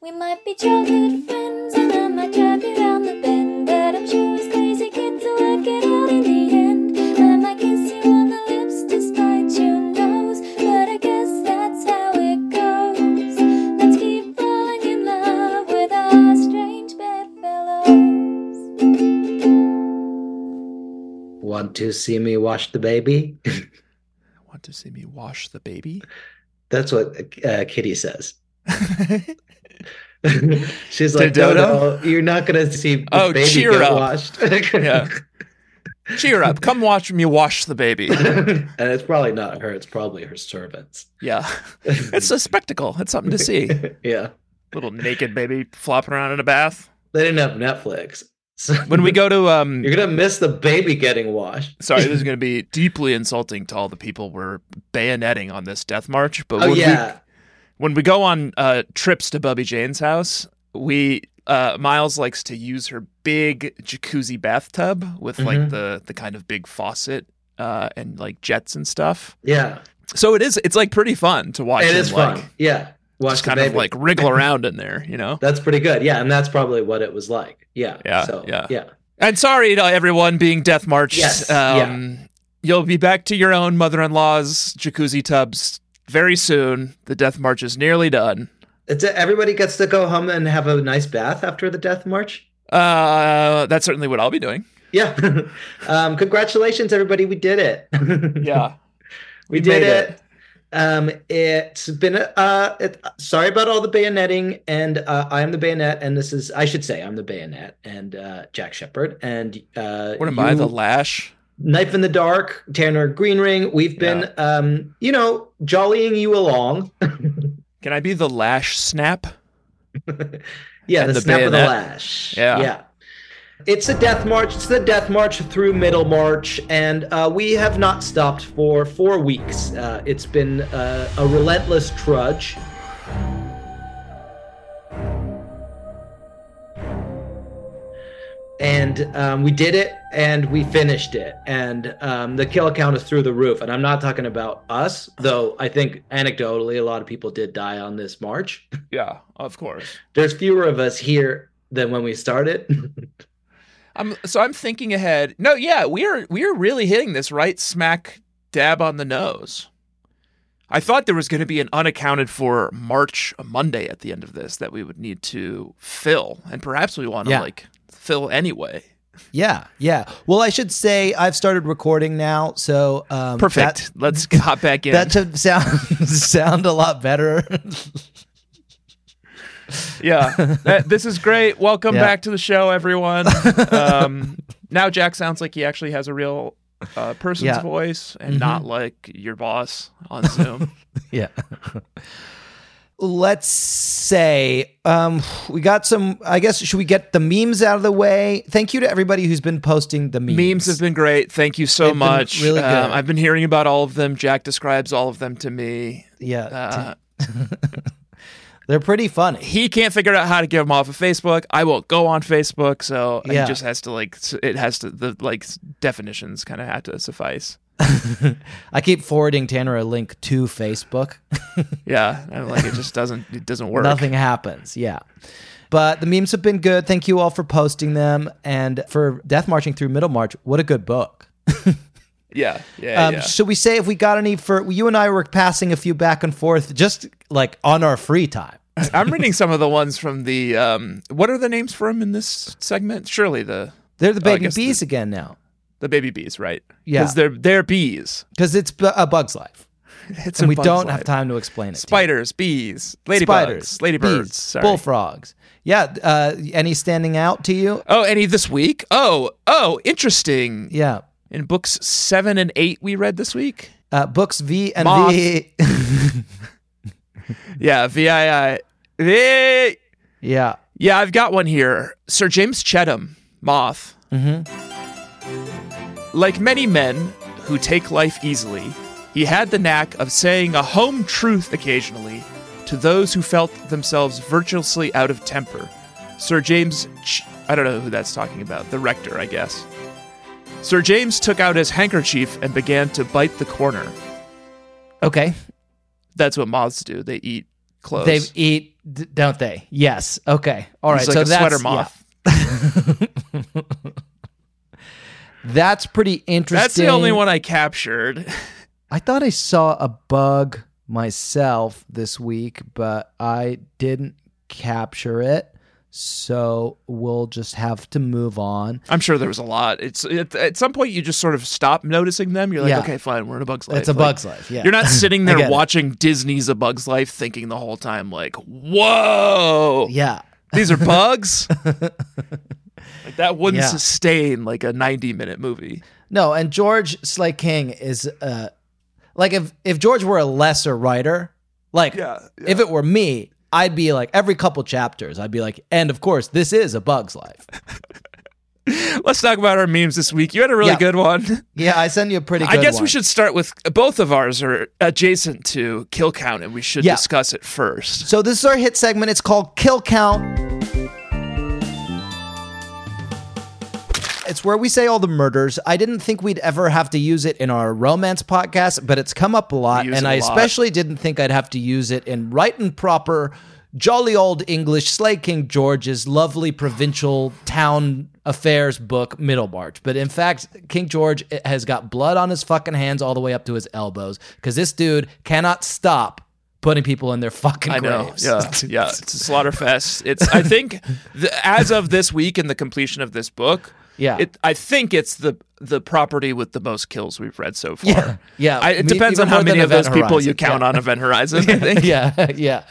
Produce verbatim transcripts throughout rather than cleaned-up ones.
We might be childhood friends, and I might drive you round the bend, but I'm sure as crazy kids will work it out in the end. I might kiss you on the lips despite your nose, but I guess that's how it goes. Let's keep falling in love with our strange bedfellows. Want to see me wash the baby? Want to see me wash the baby? That's what uh, Kitty says. She's like, To Dodo? Dodo, you're not going to see the Oh, baby cheer get up. washed. Yeah. Cheer up. Come watch me wash the baby. And it's probably not her. It's probably her servants. Yeah. It's a spectacle. It's something to see. Yeah. Little naked baby flopping around in a bath. They didn't have Netflix. So When we go to... um, you're going to miss the baby getting washed. Sorry, this is going to be deeply insulting to all the people we're bayoneting on this death march. But Oh, when yeah. we, when we go on uh, trips to Bubby Jane's house, we uh, Miles likes to use her big jacuzzi bathtub with like Mhm. the the kind of big faucet uh, and like jets and stuff. Yeah. So it is. It's like pretty fun to watch. It him, is like, fun. Yeah. Watch Just the kind baby. of like wriggle around in there, you know. That's pretty good. Yeah. And that's probably what it was like. Yeah. Yeah, So, yeah. Yeah. And sorry to everyone being death marched. Yes, Um, You'll be back to your own mother-in-law's jacuzzi tubs very soon. The death march is nearly done. It's a, everybody gets to go home and have a nice bath after the death march. Uh, that's certainly what I'll be doing. Yeah. um, congratulations, everybody. We did it. Yeah. we, We did made it. it. Um, it's been, a- uh, it, sorry about all the bayoneting, and uh, I am the bayonet, and this is, I should say, I'm the bayonet, and uh, Jack Shepard, and uh, What am you- I, the lash? Knife in the Dark, Tanner Greenring. We've been, Yeah. um, you know, jollying you along. Can I be the lash snap? Yeah, And the, the snap of the bayonet. lash. Yeah. Yeah. It's a death march. It's the death march through Middlemarch, and uh, we have not stopped for four weeks. Uh, it's been uh, a relentless trudge. And um, we did it, and we finished it, and um, the kill count is through the roof. And I'm not talking about us, though I think anecdotally a lot of people did die on this march. Yeah, of course. There's fewer of us here than when we started. I'm so I'm thinking ahead. No, yeah, we are we are really hitting this right smack dab on the nose. I thought there was going to be an unaccounted for March Monday at the end of this that we would need to fill, and perhaps we want to Yeah. like fill anyway. Yeah, yeah. Well, I should say I've started recording now, so um, Perfect. that- Let's hop back in. That should sound sound a lot better. Yeah, that, this is great. Welcome Yeah. back to the show, everyone. Um, now Jack sounds like he actually has a real uh, person's Yeah. voice and Mhm. not like your boss on Zoom. Yeah. Let's say um, we got some. I guess should we get the memes out of the way? Thank you to everybody who's been posting the memes. Memes have been great. Thank you so They've been much. really good. Um, I've been hearing about all of them. Jack describes all of them to me. yeah. Uh, They're pretty funny. he can't figure out how to get them off of Facebook. I won't go on Facebook, so Yeah. he just has to like. s- It has to the like definitions kind of have to suffice. I keep forwarding Tanner a link to Facebook. Yeah, and like it just doesn't. It doesn't work. Nothing happens. Yeah. But the memes have been good. Thank you all for posting them. And for Death Marching Through Middlemarch, what a good book. Yeah, yeah, Um, yeah. Should we say if we got any for you and I were passing a few back and forth just like on our free time? I'm reading some of the ones from the. Um, what are the names for them in this segment? Surely the They're the Oh, I baby guess bees the- again now the baby bees, right? Yeah. because they're they're bees. because it's bu- a bug's life. It's And a we bug's don't life. have time to explain it. to you. Spiders, bees, ladybugs, Spiders, ladybirds, bees, sorry. bullfrogs. Yeah. Uh, any standing out to you? Oh, any this week? Oh, oh, interesting. Yeah. In books seven and eight, we read this week. Uh, books V and Moth. V. Yeah, V I I. V. Yeah. Yeah, I've got one here. Sir James Chettam, Moth. Mm-hmm. Like many men who take life easily, he had the knack of saying a home truth occasionally to those who felt themselves virtuously out of temper. Sir James, Ch- I don't know who that's talking about, the rector, I guess. Sir James took out his handkerchief and began to bite the corner. Okay. That's what moths do. They eat clothes. They eat D- don't they? Yes. Okay. All right. He's like so a that's sweater moth. Yeah. That's pretty interesting. That's the only one I captured. I thought I saw a bug myself this week, but I didn't capture it. So we'll just have to move on. I'm sure there was a lot. It's it, at some point you just sort of stop noticing them. You're like, Yeah. okay, fine, we're in A Bug's Life. It's a Like, Bug's Life. Yeah. You're not sitting I there get it. watching Disney's A Bug's Life thinking the whole time like, whoa, Yeah. these are bugs? Like that wouldn't Yeah. sustain like a ninety minute movie. No, and George Slay King is uh like if if George were a lesser writer, like Yeah, yeah. if it were me, I'd be like every couple chapters, I'd be like, and of course, this is A Bug's Life. Let's talk about our memes this week. You had a really Yeah. good one. Yeah, I sent you a pretty good I guess one. we should start with both of ours are adjacent to Kill Count, and we should Yeah. discuss it first. So this is our hit segment. It's called Kill Count. It's where we say all the murders. I didn't think we'd ever have to use it in our romance podcast, but it's come up a lot, We use and it I a lot. especially didn't think I'd have to use it in right and proper, jolly old English Slay King George's lovely provincial town affairs book, Middlemarch. But in fact, King George has got blood on his fucking hands all the way up to his elbows because this dude cannot stop putting people in their fucking I know, graves. yeah, yeah. It's a slaughter fest. It's. I think, the, as of this week and the completion of this book, Yeah. it. I think it's the the property with the most kills we've read so far. Yeah, yeah. I, it Me- depends even on how more than many of those Event people Horizon. you count Yeah. on Event Horizon. I think. yeah, yeah.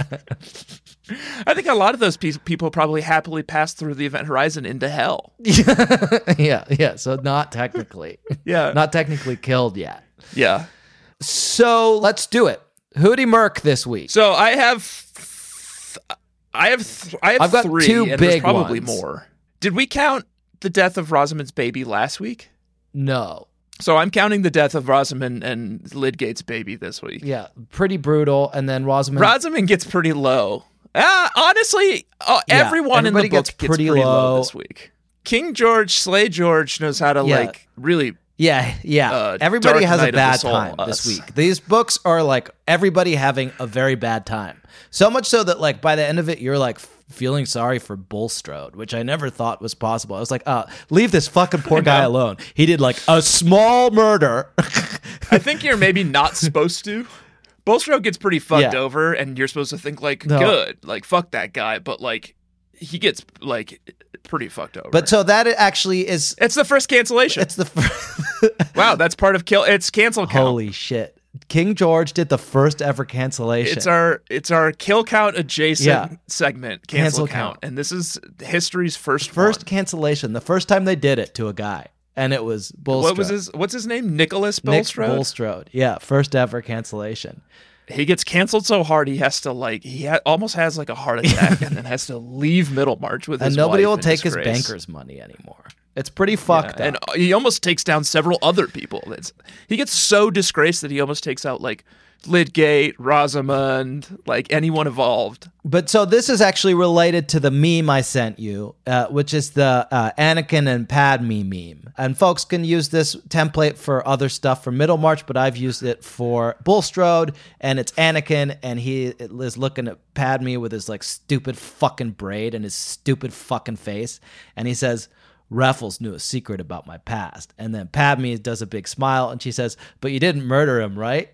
I think a lot of those pe- people probably happily passed through the Event Horizon into hell. yeah, yeah. So not technically, Yeah, not technically killed yet. yeah. So let's do it. Hootie Merc this week. So I have, I have, th- I have I've got three, two and there's big probably ones. more. Did we count the death of Rosamund's baby last week? No. So I'm counting the death of Rosamund and Lydgate's baby this week. Yeah, pretty brutal. And then Rosamund. Rosamund gets pretty low. Ah, honestly, uh, Yeah, everyone in the everybody book gets gets pretty pretty, low. low this week. King George, Slay George knows how to Yeah. like really. yeah, yeah. uh, everybody Dark has Night a of the bad Soul, time us. this week. These books are like everybody having a very bad time. So much so that like by the end of it, you're like f- feeling sorry for Bulstrode, which I never thought was possible. I was like, uh, leave this fucking poor guy alone. He did like a small murder. I think you're maybe not supposed to. Bulstrode gets pretty fucked Yeah. over, and you're supposed to think like, No. good, like fuck that guy, but like he gets like pretty fucked over. But so that actually is. it's the first cancellation. It's the first. Wow, that's part of kill. It's cancel count. Holy shit. King George did the first ever cancellation. It's our it's our kill count adjacent Yeah. segment, cancel, Cancel count. count. and this is history's first first one. cancellation. The first time they did it to a guy. And it was Bulstrode. What was his? What's his name? Nicholas Nick Bulstrode. Bulstrode. Yeah, first ever cancellation. He gets canceled so hard he has to like he ha- almost has like a heart attack and then has to leave Middlemarch with And his nobody wife will in take his disgrace. banker's money anymore. It's pretty fucked Yeah, up. and he almost takes down several other people. It's, he gets so disgraced that he almost takes out like Lydgate, Rosamund, like anyone involved. But so this is actually related to the meme I sent you, uh, which is the uh, Anakin and Padme meme. And folks can use this template for other stuff for Middlemarch, but I've used it for Bulstrode, and it's Anakin, and he is looking at Padme with his like stupid fucking braid and his stupid fucking face, and he says, Raffles knew a secret about my past. And then Padme does a big smile and she says, but you didn't murder him, right?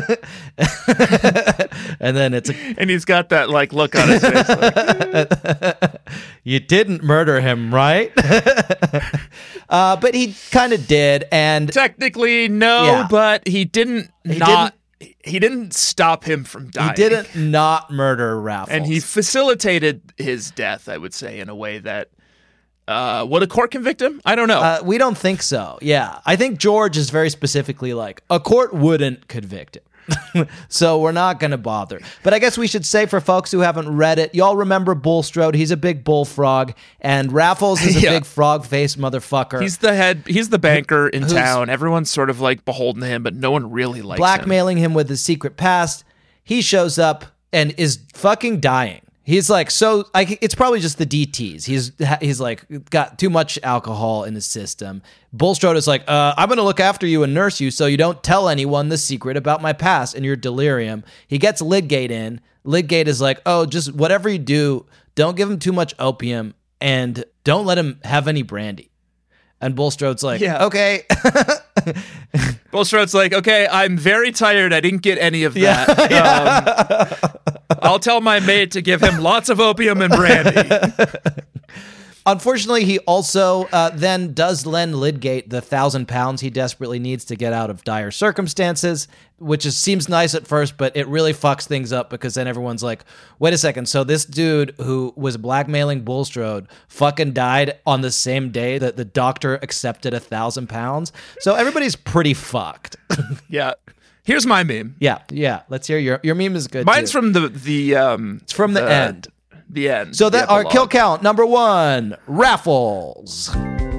And then it's a, And he's got that like look on his face. Like, you didn't murder him, right? uh, but he kind of did. And technically, no, Yeah. but he didn't He not. He didn't stop him from he dying. didn't not murder Raffles. and he facilitated his death. I would say in a way that uh, would a court convict him? I don't know. Uh, we don't think so. Yeah. I think George is very specifically like, a court wouldn't convict him. So we're not going to bother. But I guess we should say for folks who haven't read it, y'all remember Bulstrode. He's a big bullfrog. And Raffles is a Yeah. big frog-faced motherfucker. He's the head. He's the banker in Who's- town. Everyone's sort of like beholden to him, but no one really likes him. blackmailing him with his secret past. He shows up and is fucking dying. He's like, so I, it's probably just the D Ts. He's he's like got too much alcohol in his system. Bulstrode is like, uh, I'm going to look after you and nurse you so you don't tell anyone the secret about my past and your delirium. He gets Lydgate in. Lydgate is like, oh, just whatever you do, don't give him too much opium and don't let him have any brandy. And Bulstrode's like, Yeah. okay. Bulstrode's like, okay, I'm very tired. I didn't get any of that. Um, I'll tell my mate to give him lots of opium and brandy. Unfortunately, he also uh, then does lend Lydgate the thousand pounds he desperately needs to get out of dire circumstances, which is, seems nice at first, but it really fucks things up because then everyone's like, wait a second, so this dude who was blackmailing Bulstrode fucking died on the same day that the doctor accepted a thousand pounds? So everybody's pretty fucked. Yeah. Here's my meme. yeah, yeah. Let's hear your your meme is good. Mine's too. from the the um It's from the end. The end. So the that our epilogue. kill count number one, Raffles.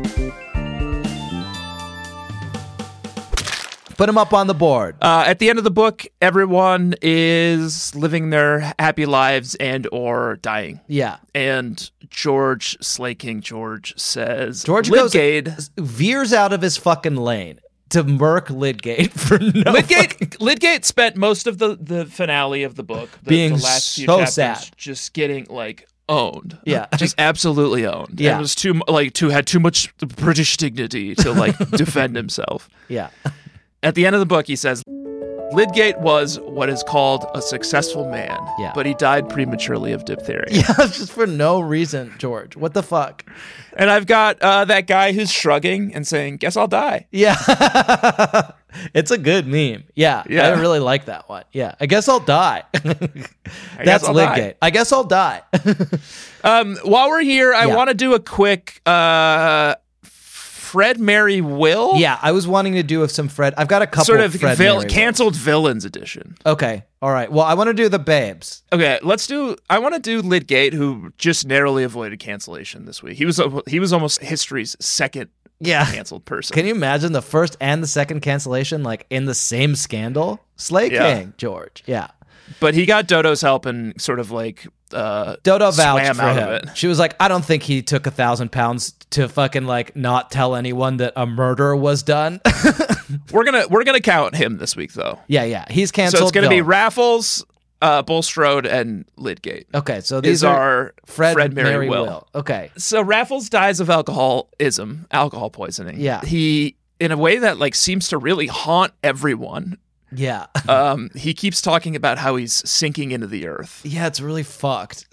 Put him up on the board. Uh, at the end of the book, everyone is living their happy lives and or dying. Yeah. And George, Slay King George, says, George Lydgate, goes veers out of his fucking lane to murk Lydgate for no Lydgate, fucking- Lydgate spent most of the, the finale of the book, the, Being the last few so chapters, sad. just getting like owned. Yeah. just absolutely owned. Yeah. and was too mu- like too had too much British dignity to like defend himself. Yeah. At the end of the book, he says, Lydgate was what is called a successful man, Yeah. but he died prematurely of diphtheria. Yeah, just for no reason, George. What the fuck? And I've got uh, that guy who's shrugging and saying, guess I'll die. Yeah. It's a good meme. Yeah. Yeah. I really like that one. Yeah. I guess I'll die. guess That's I'll die. Lydgate. I guess I'll die. Um, while we're here, I Yeah. want to do a quick uh, Fred, Mary, Will. Yeah, I was wanting to do with some Fred. I've got a couple Sort of Fred vil- Mary Wills. canceled villains edition. Okay. All right. Well, I want to do the babes. Okay, let's do. I want to do Lydgate, who just narrowly avoided cancellation this week. He was he was almost history's second Yeah. canceled person. Can you imagine the first and the second cancellation like in the same scandal? Slay Yeah. King, George. Yeah. But he got Dodo's help and sort of like uh, Dodo swam vouched for out him. of it. She was like, I don't think he took a thousand pounds to fucking like not tell anyone that a murder was done. We're gonna we're gonna count him this week though. yeah, yeah. He's canceled. So it's gonna be Go. Raffles, uh, Bulstrode, and Lydgate. Okay, so these These are are Fred, Fred, Mary, Mary, Will. Will. Okay. So Raffles dies of alcoholism, alcohol poisoning. Yeah. He, in a way that like seems to really haunt everyone. Yeah. Um, he keeps talking about how he's sinking into the earth. Yeah, it's really fucked.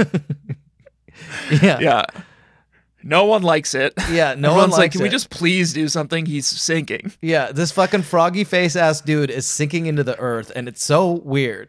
yeah. Yeah. No one likes it. Yeah, no one Everyone's like, likes can we it." just please do something? He's sinking. Yeah, this fucking froggy face ass dude is sinking into the earth and it's so weird.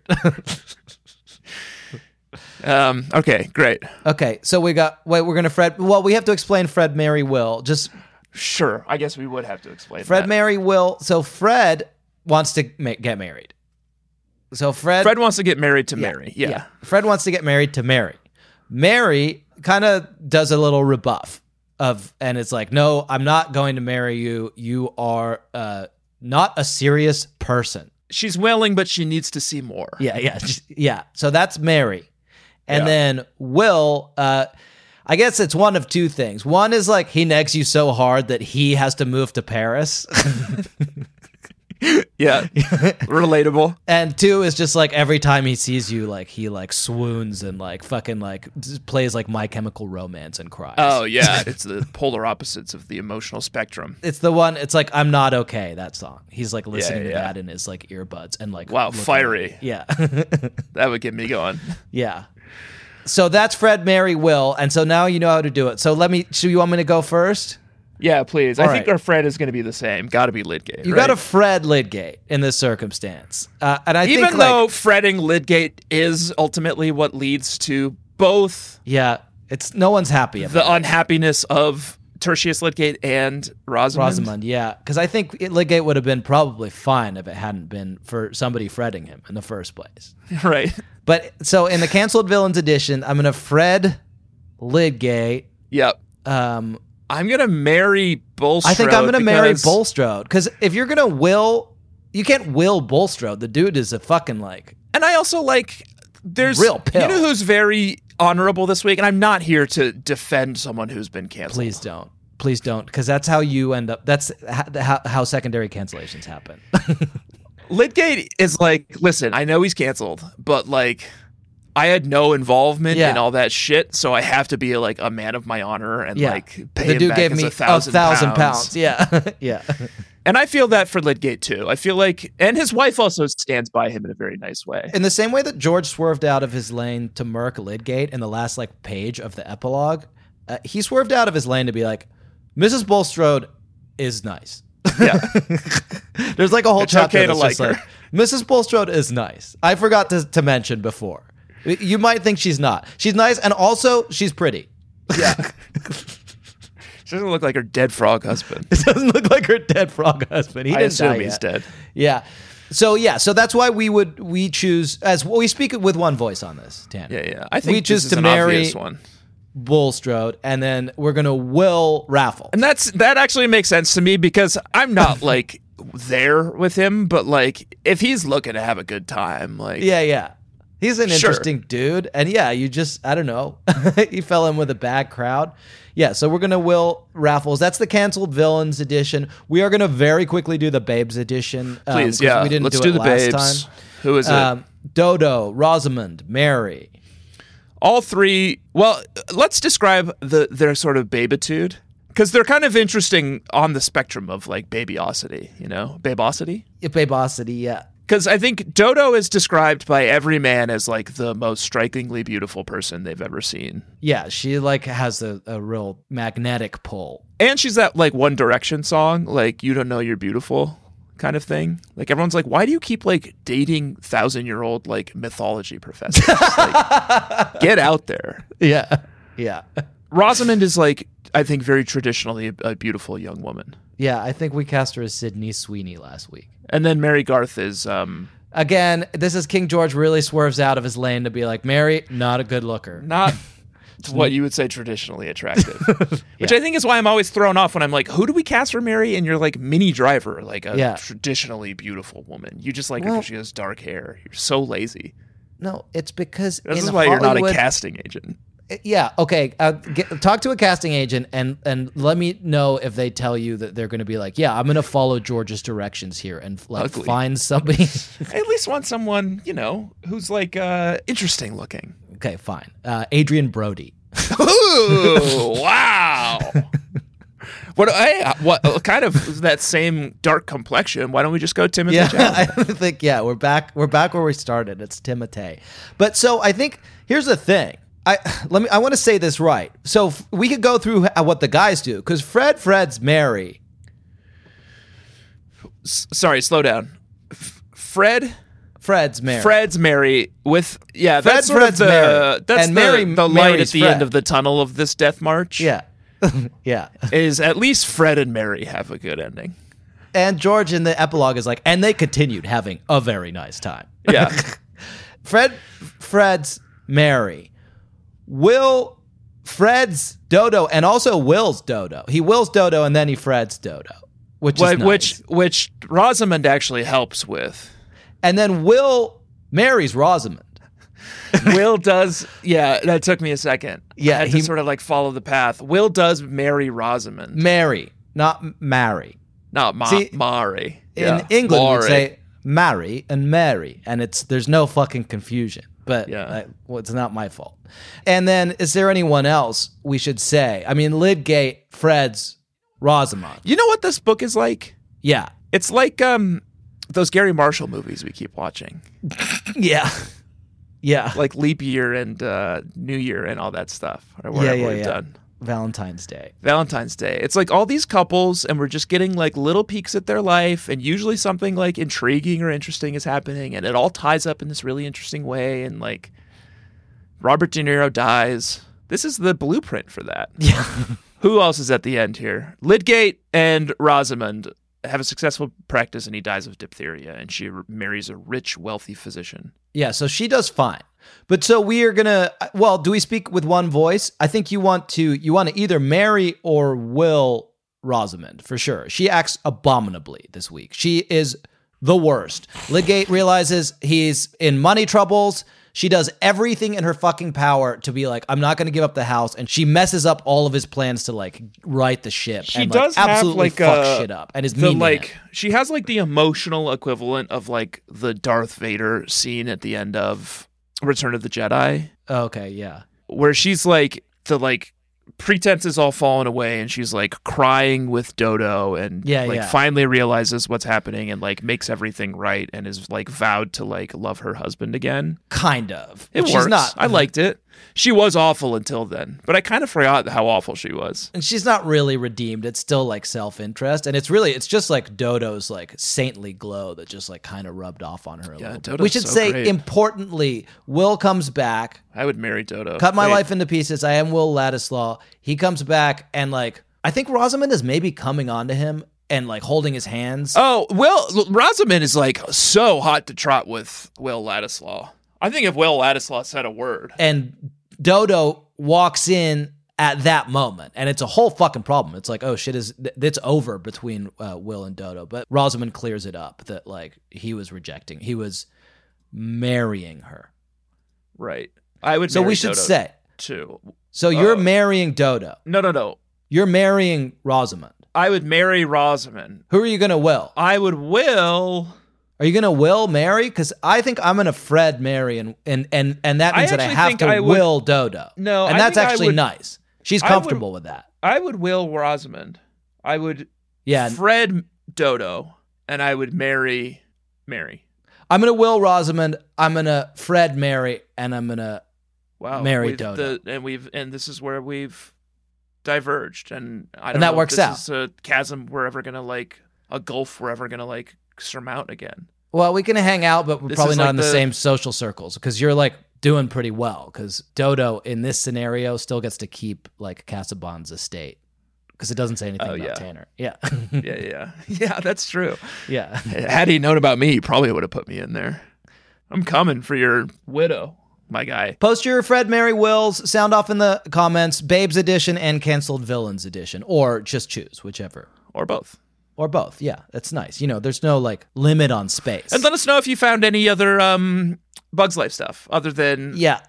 Um, okay, great. Okay, so we got wait, we're gonna Fred well, we have to explain Fred, Mary, Will. Just Sure. I guess we would have to explain Fred, that. Mary, Will. So Fred wants to ma- get married. So Fred Fred wants to get married to yeah, Mary. Yeah. Fred wants to get married to Mary. Mary kind of does a little rebuff of, and it's like, no, I'm not going to marry you. You are uh, not a serious person. She's willing, but she needs to see more. Yeah, yeah, just- yeah. So that's Mary. And Yeah. then Will, uh, I guess it's one of two things. One is like he negs you so hard that he has to move to Paris. Yeah. Relatable. And two is just like every time he sees you, like he like swoons and like fucking like just plays like My Chemical Romance and cries. Oh, yeah. It's the polar opposites of the emotional spectrum. It's the one, it's like I'm Not Okay, that song. He's like listening yeah, to yeah. that in his like earbuds and like Wow, looking- fiery. Yeah. That would get me going. Yeah. So that's Fred, Mary, Will, and so now you know how to do it. So let me. So you want me to go first? Yeah, please. All I think right. our Fred is going to be the same. Got to be Lydgate. You right? got a Fred Lydgate in this circumstance, uh, and I Even think though like, fretting Lydgate is ultimately what leads to both yeah, it's no one's happy about the it. unhappiness of Tertius Lydgate and Rosamund. Rosamund, yeah, because I think it, Lydgate would have been probably fine if it hadn't been for somebody fretting him in the first place. Right. But so in the canceled villains edition, I'm gonna Fred Lydgate. Yep. Um, I'm going to marry Bulstrode. I think I'm gonna marry because- Bulstrode because if you're gonna will, you can't will Bulstrode. The dude is a fucking like. And I also like There's real pill. You know who's very honorable this week, and I'm not here to defend someone who's been canceled. Please don't. Please don't, because that's how you end up. That's how, how secondary cancellations happen. Lydgate is like, listen, I know he's canceled, but like, I had no involvement Yeah. in all that shit, so I have to be like a man of my honor and Yeah. like pay The him dude back gave as me a thousand, a thousand pounds. pounds. Yeah. Yeah. And I feel that for Lydgate too. I feel like, and his wife also stands by him in a very nice way. In the same way that George swerved out of his lane to murk Lydgate in the last like page of the epilogue, uh, he swerved out of his lane to be like, Missus Bulstrode is nice. Yeah. There's like a whole It's chapter okay to that's just like like, her. Missus Bulstrode is nice. I forgot to, to mention before. You might think she's not. She's nice, and also she's pretty. Yeah. She doesn't look like her dead frog husband. It doesn't look like her dead frog husband. He I didn't assume die he's yet. dead. Yeah. So yeah, so that's why we would we choose as well, we speak with one voice on this, Tanner. Yeah, yeah. I think we choose this is to an marry obvious one. Bulstrode, and then we're gonna will Raffles. And that's that actually makes sense to me because I'm not like there with him, but like if he's looking to have a good time, like Yeah, yeah. He's an Sure. interesting dude, and yeah, you just I don't know, he fell in with a bad crowd. Yeah, so we're gonna will Raffles. That's the canceled villains edition. We are gonna very quickly do the Babes edition. um, please, 'cause yeah. we didn't Let's do, do, it the last babes. time. Who is it? Um, Dodo, Rosamund, Mary. All three. Well, let's describe the their sort of babeitude because they're kind of interesting on the spectrum of like babyosity. You know, babeosity. Babosity, yeah. Because I think Dodo is described by every man as like the most strikingly beautiful person they've ever seen. Yeah, she like has a, a real magnetic pull. And she's that like One Direction song, like "You Don't Know You're Beautiful" kind of thing. Like everyone's like, why do you keep like dating thousand year old like mythology professors? Like, get out there. Yeah. Yeah. Rosamund is like, I think, very traditionally a, a beautiful young woman. Yeah, I think we cast her as Sydney Sweeney last week. And then Mary Garth is um Again, this is King George really swerves out of his lane to be like, Mary, not a good looker. not what you would say traditionally attractive. Which I think is why I'm always thrown off when I'm like, who do we cast for Mary? And you're like Minnie Driver, like a Yeah. traditionally beautiful woman. You just like her Well- because she has dark hair. You're so lazy. No, it's because This in is why you're not a Hollywood- casting agent. Yeah, okay. Uh, get, talk to a casting agent and and let me know if they tell you that they're going to be like, yeah, I'm going to follow George's directions here and like Ugly. find somebody. I at least want someone, you know, who's like uh interesting looking. Okay, fine. Uh, Adrian Brody. Ooh, wow. What hey, what kind of that same dark complexion? Why don't we just go Timothy Yeah, Chalamet? I think yeah, we're back. We're back where we started. It's Timothée. But so I think here's the thing. I let me. I want to say this right. So f- we could go through h- what the guys do because Fred, Fred's Mary. S- sorry, slow down. F- Fred, Fred's Mary. Fred's Mary with yeah. Fred, that's sort Fred's of the Mary. that's And the, Mary- the light Mary's at the Fred. end of the tunnel of this death march. Yeah, yeah. is at least Fred and Mary have a good ending. And George in the epilogue is like, and they continued having a very nice time. Yeah. Fred, Fred's Mary. Will, Fred's Dodo, and also Will's Dodo. He wills Dodo and then he Fred's Dodo, which Wh- is nice. which which Rosamund actually helps with. And then Will marries Rosamund. Will does, yeah, that took me a second. Yeah, I had he- to sort of like follow the path. Will does marry Rosamund, Marry, not m- marry. not Ma- See, Mari. In Yeah, England, Mari. we'd say marry and marry, and it's there's no fucking confusion. But Yeah. uh, well, it's not my fault. And then, is there anyone else we should say? I mean, Lydgate, Fred's, Rosamund. You know what this book is like? Yeah, It's like um those Gary Marshall movies we keep watching, yeah, yeah. like Leap Year and uh, New Year and all that stuff, or yeah, whatever yeah, we've yeah. done. Valentine's Day. Valentine's Day. It's like all these couples, and we're just getting like little peeks at their life, and usually something like intriguing or interesting is happening, and it all ties up in this really interesting way. And like Robert De Niro dies. This is the blueprint for that. Yeah. Who else is at the end here? Lydgate and Rosamund have a successful practice, and he dies of diphtheria, and she r- marries a rich, wealthy physician. Yeah, so she does fine. But so we are gonna. Well, do we speak with one voice? I think you want to. You want to either marry or will Rosamund for sure. She acts abominably this week. She is the worst. Lydgate realizes he's in money troubles. She does everything in her fucking power to be like, I'm not going to give up the house, and she messes up all of his plans to like right the ship. She and, does like, have, absolutely like, fuck a- shit up, and is The mean to like him. she has like the emotional equivalent of like the Darth Vader scene at the end of Return of the Jedi, Okay, yeah. where she's like the like pretense is all fallen away and she's like crying with Dodo and Yeah, like yeah. finally realizes what's happening and like makes everything right and is like vowed to like love her husband again. Kind of. It She's works. not. I liked it. She was awful until then, but I kind of forgot how awful she was. And she's not really redeemed. It's still like self-interest, and it's really it's just like Dodo's like saintly glow that just like kind of rubbed off on her a Yeah, little bit. Dodo's We should so say great. importantly, Will comes back. I would marry Dodo. Cut my Wait. life into pieces. I am Will Ladislaw. He comes back, and like I think Rosamund is maybe coming onto him and like holding his hands. Oh, Will Rosamund is like so hot to trot with Will Ladislaw. I think if Will Ladislaw said a word. And Dodo walks in at that moment, and it's a whole fucking problem. It's like, oh shit, is th- it's over between uh, Will and Dodo. But Rosamund clears it up that like he was rejecting, he was marrying her. Right. I would So marry we should Dodo say, too. so you're Uh, marrying Dodo, No, no, no. you're marrying Rosamund. I would marry Rosamund. Who are you gonna will? I would will. Are you gonna will marry? Because I think I'm gonna Fred marry, and and and, and that I means that I actually have think to I would- will Dodo. No, and I that's think I actually would- nice. She's I would- comfortable with that. I would will Rosamund. I would Yeah, Fred Dodo, and I would marry Mary. I'm gonna will Rosamund. I'm gonna Fred marry, and I'm gonna Wow, Marry we've Dodo. The, and we've and this is where we've diverged, and I don't And that know if works this out. is a chasm we're ever gonna like a gulf we're ever gonna like surmount again. Well, we can hang out, but we're This probably is not like in the, the- same social circles because you're like doing pretty well. Because Dodo in this scenario still gets to keep like Casabon's estate because it doesn't say anything Oh, about yeah. Tanner. Yeah, Yeah, yeah, yeah. That's true. yeah. Had he known about me, he probably would have put me in there. I'm coming for your widow, my guy. Post your Fred, Mary, Wills sound off in the comments. Babes edition and canceled villains edition, or just choose whichever, Or both. or both. Yeah, that's nice. You know, there's no like limit on space. And let us know if you found any other um, Bugs Life stuff other than yeah,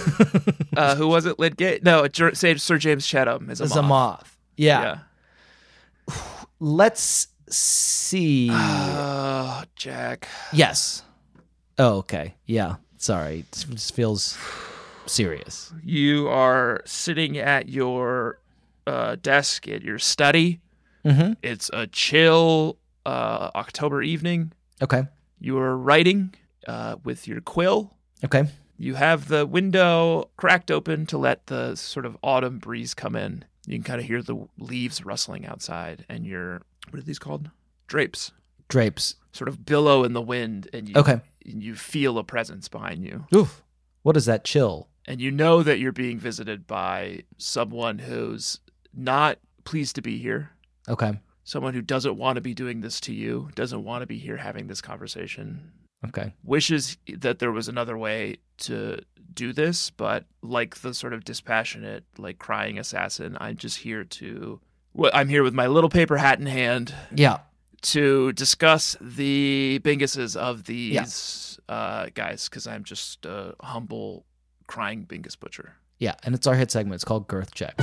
uh, who was it? Lydgate? No, Jer- say Sir James Chatham is a it's moth. a moth. Yeah. Yeah. Let's see. Oh, Jack. Yes. Oh, okay. Yeah. Sorry. It just feels serious. You are sitting at your uh, desk at your study. Mm-hmm. It's a chill uh, October evening. Okay. You are writing uh, with your quill. Okay. You have the window cracked open to let the sort of autumn breeze come in. You can kind of hear the leaves rustling outside, and your, what are these called? Drapes. Drapes. Sort of billow in the wind, and you, Okay. you feel a presence behind you. Oof. What is that chill? And you know that you're being visited by someone who's not pleased to be here. Okay. Someone who doesn't want to be doing this to you, doesn't want to be here having this conversation, Okay. wishes that there was another way to do this, but like the sort of dispassionate, like crying assassin, I'm just here to, well, I'm here with my little paper hat in hand Yeah. to discuss the binguses of these uh, guys, because I'm just a humble, crying bingus butcher. Yeah. And it's our hit segment. It's called Girth Check.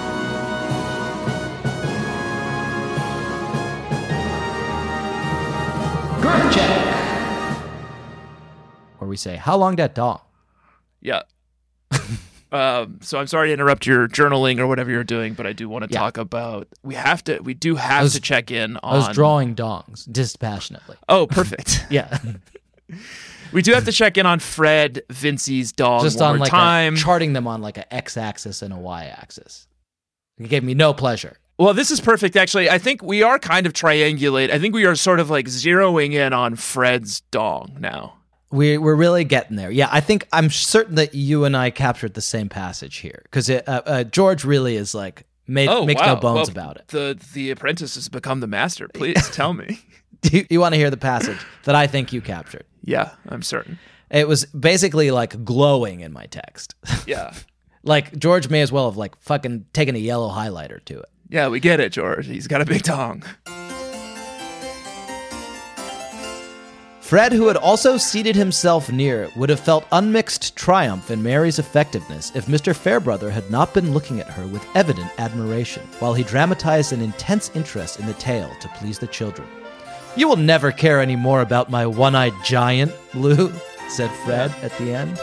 Girth Check. Where we say, how long that dog? Yeah. um, so I'm sorry to interrupt your journaling or whatever you're doing, but I do want to Yeah. talk about. We have to. We do have was- to check in on. I was drawing dongs dispassionately. Oh, perfect. Yeah. We do have to check in on Fred Vincey's dog Just one on more like time. A, charting them on like a x-axis and a y-axis. It gave me no pleasure. Well, this is perfect, actually. I think we are kind of triangulate. I think we are sort of like zeroing in on Fred's dong now. We we're really getting there. Yeah, I think I'm certain that you and I captured the same passage here because uh, uh, George really is like made, Oh, makes wow. no bones Well, about it. The the apprentice has become the master. Please tell me. Do you, you want to hear the passage that I think you captured? Yeah, I'm certain. It was basically like glowing in my text. Yeah. Like George may as well have like fucking taken a yellow highlighter to it. Yeah, we get it, George. He's got a big dong. Fred, who had also seated himself near, would have felt unmixed triumph in Mary's effectiveness if Mister Fairbrother had not been looking at her with evident admiration, while he dramatized an intense interest in the tale to please the children. "You will never care any more about my one-eyed giant, Lou," said Fred at the end.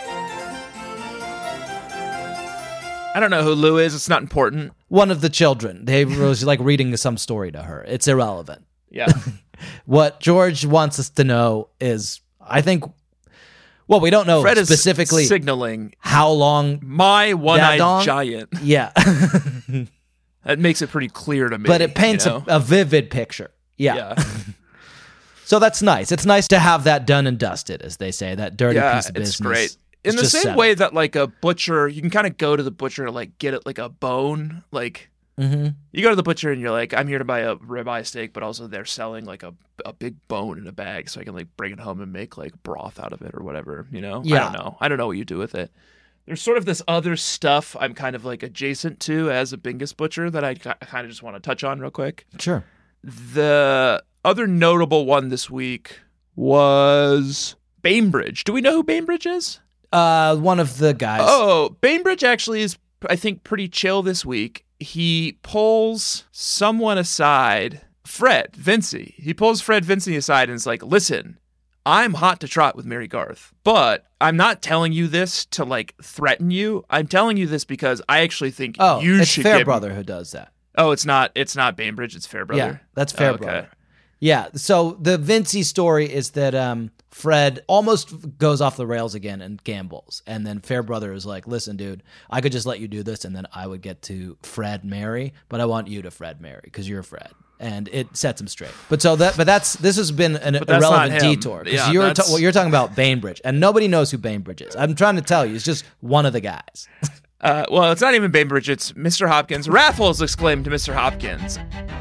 I don't know who Lou is. It's not important. One of the children. They was like reading some story to her. It's irrelevant. Yeah. What George wants us to know is, I think, well, we don't know Fred is specifically signaling how long. my one-eyed dong? giant. Yeah. That makes it pretty clear to me. But it paints you know? a, a vivid picture. Yeah. Yeah. So that's nice. It's nice to have that done and dusted, as they say, that dirty Yeah, piece of business. it's great. In It's the just same settled. way that like a butcher, you can kind of go to the butcher to like get it like a bone. Like Mhm. you go to the butcher and you're like, I'm here to buy a ribeye steak, but also they're selling like a, a big bone in a bag so I can like bring it home and make like broth out of it or whatever, you know? I Yeah. don't know. I don't know what you do with it. There's sort of this other stuff I'm kind of like adjacent to as a Bingus butcher that I kind of just want to touch on real quick. Sure. The other notable one this week was Bainbridge. Do we know who Bainbridge is? Uh, one of the guys. Oh, Bainbridge actually is, I think, pretty chill this week. He pulls someone aside, Fred Vincy. He pulls Fred Vincy aside and is like, listen, I'm hot to trot with Mary Garth, but I'm not telling you this to like threaten you. I'm telling you this because I actually think Oh, you it's should Fairbrother get... who does that. Oh, it's not, it's not Bainbridge, it's Fairbrother. Yeah, that's Oh, Fairbrother. okay. Yeah, so the Vincy story is that um, Fred almost goes off the rails again and gambles. And then Fairbrother is like, listen, dude, I could just let you do this and then I would get to Fred Mary, but I want you to Fred Mary because you're Fred. And it sets him straight. But so that, but that's this has been an But that's irrelevant not him. detour because Yeah, you're ta- that's- well, you're talking about Bainbridge, and nobody knows who Bainbridge is. I'm trying to tell you, it's just one of the guys. Uh, well, it's not even Bainbridge, it's Mister Hopkins. Raffles exclaimed to Mister Hopkins,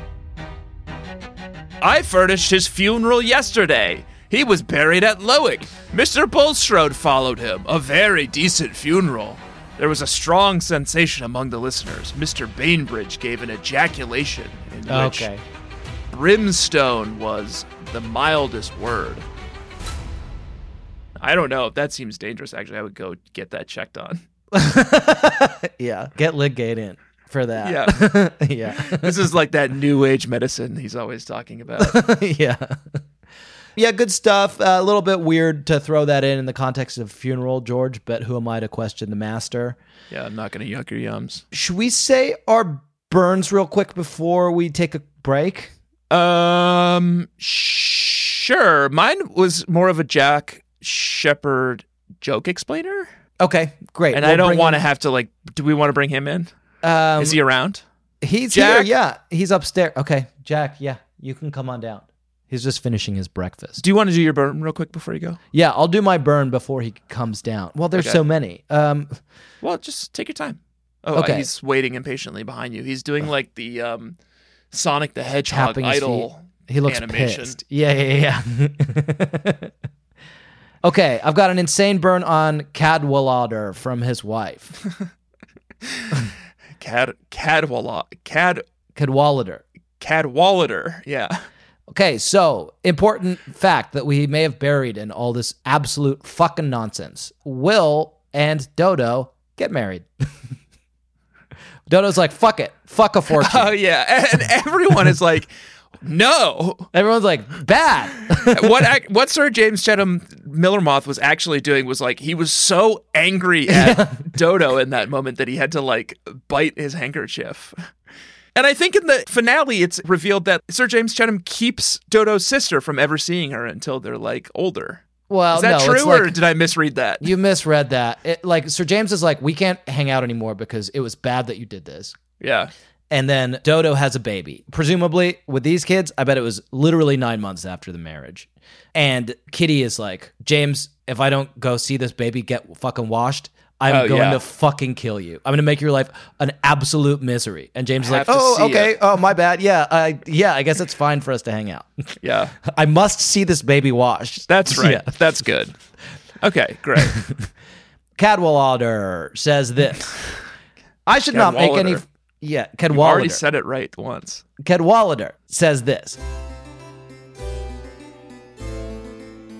I furnished his funeral yesterday. He was buried at Lowick. Mister Bulstrode followed him. A very decent funeral. There was a strong sensation among the listeners. Mister Bainbridge gave an ejaculation in which Okay. brimstone was the mildest word. I don't know. If that seems dangerous, actually, I would go get that checked on. Yeah, get Lidgate in for that. Yeah. yeah. This is like that new age medicine he's always talking about. yeah. Yeah, good stuff. Uh, a little bit weird to throw that in in the context of funeral, George, but who am I to question the master? Yeah, I'm not going to yuck your yums. Should we say our burns real quick before we take a break? Um, sure. Mine was more of a Jack Shepherd joke explainer. Okay, great. And We'll I don't bring want to in- have to, like, do we want to bring him in? Um, Is he around? He's Jack? here, yeah. He's upstairs. Okay, Jack, yeah, you can come on down. He's just finishing his breakfast. Do you want to do your burn real quick before you go? Yeah, I'll do my burn before he comes down. Well, there's Okay. so many. Um, Well, just take your time. Oh, Okay. he's waiting impatiently behind you. He's doing, like, the um, Sonic the Hedgehog tapping his idol feet. He looks animation. pissed. Yeah, yeah, yeah. Okay, I've got an insane burn on Cadwallader from his wife. Cad, Cadwalla, Cad, Cadwallader. Cadwallader. Yeah. Okay, so important fact that we may have buried in all this absolute fucking nonsense. Will and Dodo get married. Dodo's like, fuck it. Fuck a fortune. Oh, yeah. And everyone is like, no. Everyone's like, bad. what ac- what Sir James Chatham Millermoth was actually doing was like he was so angry at Dodo in that moment that he had to like bite his handkerchief. And I think in the finale it's revealed that Sir James Chatham keeps Dodo's sister from ever seeing her until they're like older. Well, Is that no, it's true, or like- did I misread that? You misread that. It, like, Sir James is like, we can't hang out anymore because it was bad that you did this. Yeah. And then Dodo has a baby. Presumably, with these kids, I bet it was literally nine months after the marriage. And Kitty is like, James, if I don't go see this baby get fucking washed, I'm Oh, going yeah. to fucking kill you. I'm going to make your life an absolute misery. And James is I like, have to oh, see okay. it." Oh, my bad. Yeah, I, yeah, I guess it's fine for us to hang out. Yeah. I must see this baby washed. That's right. Yeah. That's good. Okay, great. Cadwallader says this. I should not make any... Cadwallader. Yeah, You already Cadwallader. said it right once. Cadwallader says this.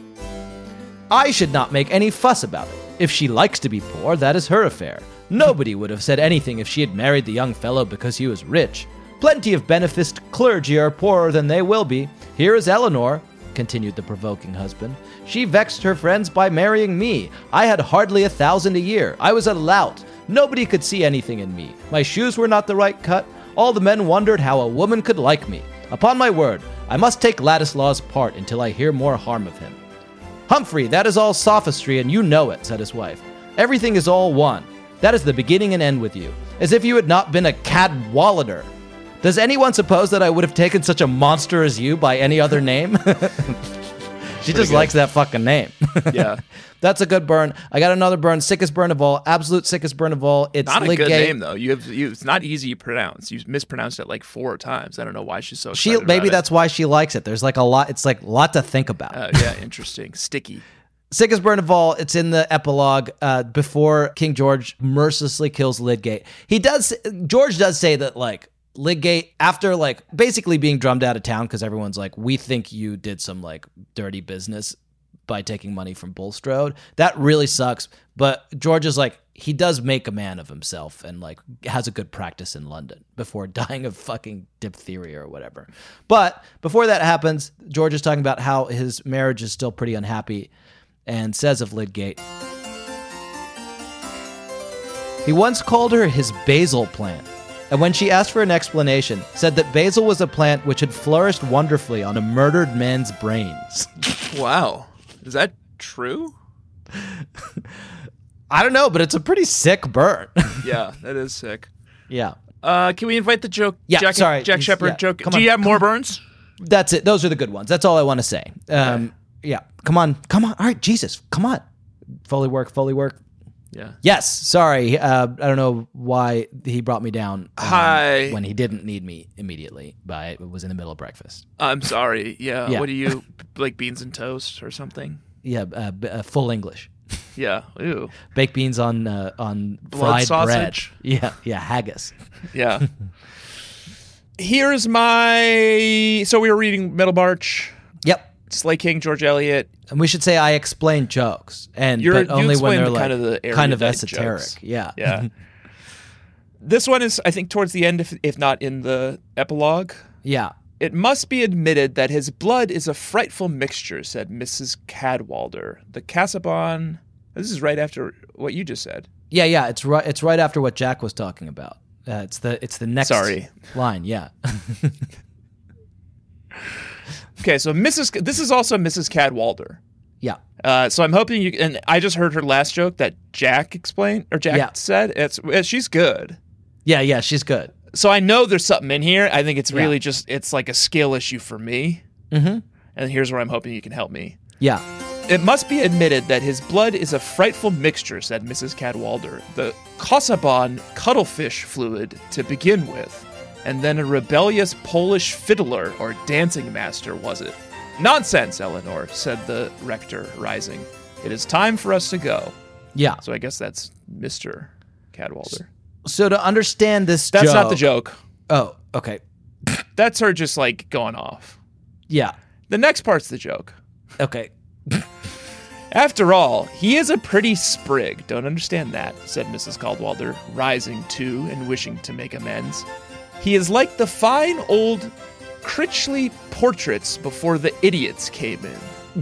I should not make any fuss about it. If she likes to be poor, that is her affair. Nobody would have said anything if she had married the young fellow because he was rich. Plenty of beneficed clergy are poorer than they will be. Here is Eleanor, continued the provoking husband. She vexed her friends by marrying me. I had hardly a thousand a year. I was a lout. Nobody could see anything in me. My shoes were not the right cut. All the men wondered how a woman could like me. Upon my word, I must take Ladislaw's part until I hear more harm of him. Humphrey, that is all sophistry, and you know it, said his wife. Everything is all one. That is the beginning and end with you, as if you had not been a Cadwallader. Does anyone suppose that I would have taken such a monster as you by any other name? She just good. likes that fucking name. Yeah. That's a good burn. I got another burn. Sickest burn of all. Absolute sickest burn of all. It's Not a Lydgate. good name though. You have you, it's not easy to pronounce. You mispronounced it like four times. I don't know why she's so She excited maybe about that's why she likes it. There's like a lot. It's like a lot to think about. it. Uh, yeah, interesting. Sticky. Sickest burn of all. It's in the epilogue uh, before King George mercilessly kills Lydgate. He does. George does say that like Lydgate, after like basically being drummed out of town because everyone's like, we think you did some like dirty business by taking money from Bulstrode. That really sucks. But George is like, he does make a man of himself and like has a good practice in London before dying of fucking diphtheria or whatever. But before that happens, George is talking about how his marriage is still pretty unhappy and says of Lydgate, he once called her his basil plant. And when she asked for an explanation, said that basil was a plant which had flourished wonderfully on a murdered man's brains. Wow. Is that true? I don't know, but it's a pretty sick burn. Yeah, that is sick. Yeah. Uh, can we invite the joke? Yeah, Jack, sorry. Jack He's- Shepard yeah, joke. come Do on, you have come more on. burns? That's it. Those are the good ones. That's all I want to say. Um, yeah. Come on. Come on. All right, Jesus. Come on. Foley work, Foley work. Yeah. Yes. Sorry. Uh, I don't know why he brought me down um, Hi. when he didn't need me immediately, but I was in the middle of breakfast. I'm sorry. Yeah. Yeah. What do you like? Beans and toast or something? Yeah. Uh, b- uh, full English. Yeah. Ew. Baked beans on uh, on Blood fried sausage? bread. Yeah. Yeah. Haggis. Yeah. Here's my. So we were reading Middlemarch, Yep. Slay King, George Eliot. And we should say I explain jokes, and You're- but you only when explain they're the like kind of the kind of erudite esoteric. jokes. Yeah. Yeah. This one is, I think, towards the end, if if not in the epilogue. Yeah. It must be admitted that his blood is a frightful mixture, said Missus Cadwallader. The Casaubon. This is right after what you just said. Yeah. Yeah. It's right. It's right after what Jack was talking about. Uh, it's the it's the next Sorry. line. Yeah. Okay, so Missus C- this is also Missus Cadwallader. Yeah. Uh, so I'm hoping you. And I just heard her last joke that Jack explained or Jack Yeah. said. It's uh, she's good. Yeah. Yeah. She's good. So I know there's something in here. I think it's Yeah. really just it's like a skill issue for me. Mm-hmm. And here's where I'm hoping you can help me. Yeah. It must be admitted that his blood is a frightful mixture, said Missus Cadwallader. The Casaubon cuttlefish fluid to begin with, and then a rebellious Polish fiddler or dancing master, was it? Nonsense, Eleanor, said the rector, rising. It is time for us to go. Yeah. So I guess that's Mister Cadwallader. So to understand this, That's joke, not the joke. Oh. Okay. That's her just like going off. Yeah. The next part's the joke. Okay. After all, he is a pretty sprig. Don't understand that, said Missus Cadwallader, rising too and wishing to make amends. He is like the fine old Critchley portraits before the idiots came in.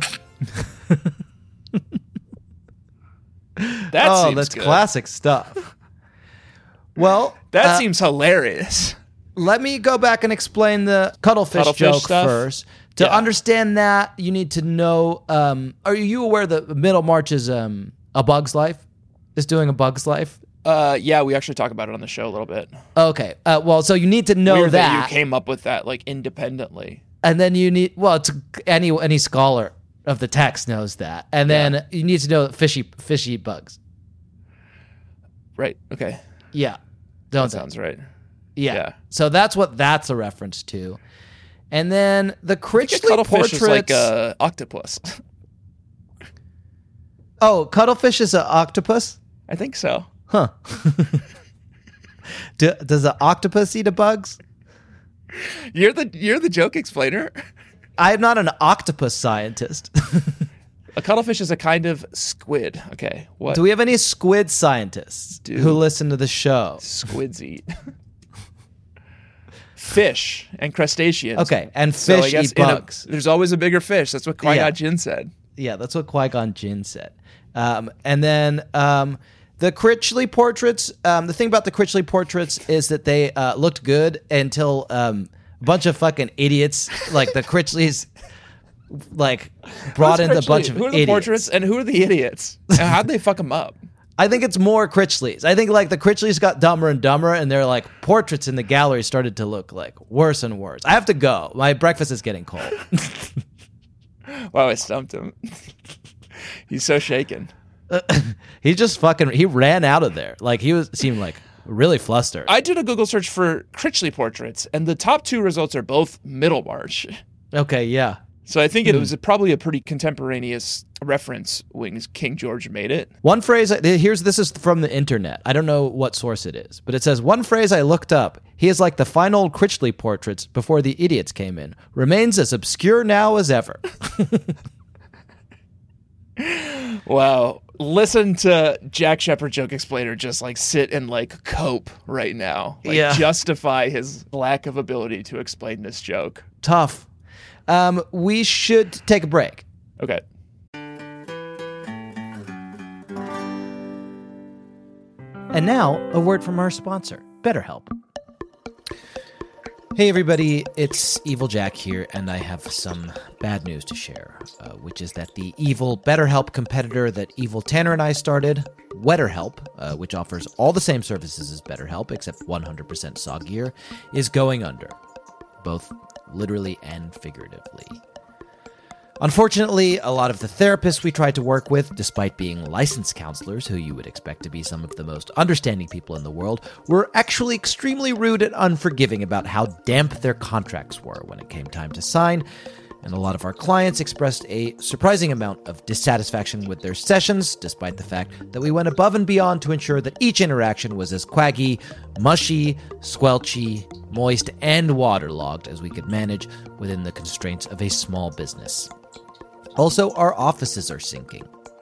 That oh, seems that's good. classic stuff. Well, That uh, seems hilarious. let me go back and explain the cuttlefish, Cuttlefish joke stuff? first. To Yeah. understand that, you need to know. Um, are you aware that Middlemarch is um, a Bug's Life? Is doing a Bug's Life? Uh, yeah, we actually talk about it on the show a little bit. Okay. Uh, well, so you need to know Weird that that, you came up with that like independently. and then you need. Well, it's any any scholar of the text knows that, and then Yeah. you need to know that fishy fish eat bugs. Right. Okay. Yeah. Don't That they? sounds right. Yeah. yeah. So that's what that's a reference to. And then the I think a Critchley cuttlefish portraits. is like a octopus. Oh, cuttlefish is an octopus? I think so. Huh. Do, does an octopus eat a bugs? You're the you're the joke explainer. I'm not an octopus scientist. A cuttlefish is a kind of squid. Okay, what? Do we have any squid scientists Dude. who listen to the show? Squids eat fish and crustaceans. Okay, and So I fish guess eat in a- bugs. there's always a bigger fish. That's what Qui-Gon Yeah. Jinn said. Yeah, that's what Qui-Gon Jinn said. Um, and then um, the Critchley portraits, um, the thing about the Critchley portraits is that they uh, looked good until um, a bunch of fucking idiots, like the Critchleys, like brought in a Who's bunch Critchley? of Who are the idiots. portraits and who are the idiots? And how'd they fuck them up? I think it's more Critchleys. I think like the Critchleys got dumber and dumber, and their like portraits in the gallery started to look like worse and worse. I have to go. My breakfast is getting cold. Wow, I stumped him. He's so shaken. He just fucking he ran out of there. Like he was seemed like really flustered. I did a Google search for Critchley portraits, and the top two results are both Middlemarch. Okay, yeah. So I think it was a, probably a pretty contemporaneous reference when King George made it. One phrase, here's this is from the internet. I don't know what source it is, but it says, one phrase I looked up, he is like the fine old Critchley portraits before the idiots came in. Remains as obscure now as ever. Wow. Listen to Jack Shepherd Joke Explainer just like sit and like cope right now. Like Yeah. justify his lack of ability to explain this joke. Tough. Um, we should take a break. Okay. And now, a word from our sponsor, BetterHelp. Hey everybody, it's Evil Jack here, and I have some bad news to share, uh, which is that the evil BetterHelp competitor that Evil Tanner and I started, WetterHelp, uh, which offers all the same services as BetterHelp, except one hundred percent soggier, is going under, both literally and figuratively. Unfortunately, a lot of the therapists we tried to work with, despite being licensed counselors, who you would expect to be some of the most understanding people in the world, were actually extremely rude and unforgiving about how damp their contracts were when it came time to sign, and a lot of our clients expressed a surprising amount of dissatisfaction with their sessions, despite the fact that we went above and beyond to ensure that each interaction was as quaggy, mushy, squelchy, moist, and waterlogged as we could manage within the constraints of a small business. Also, our offices are sinking.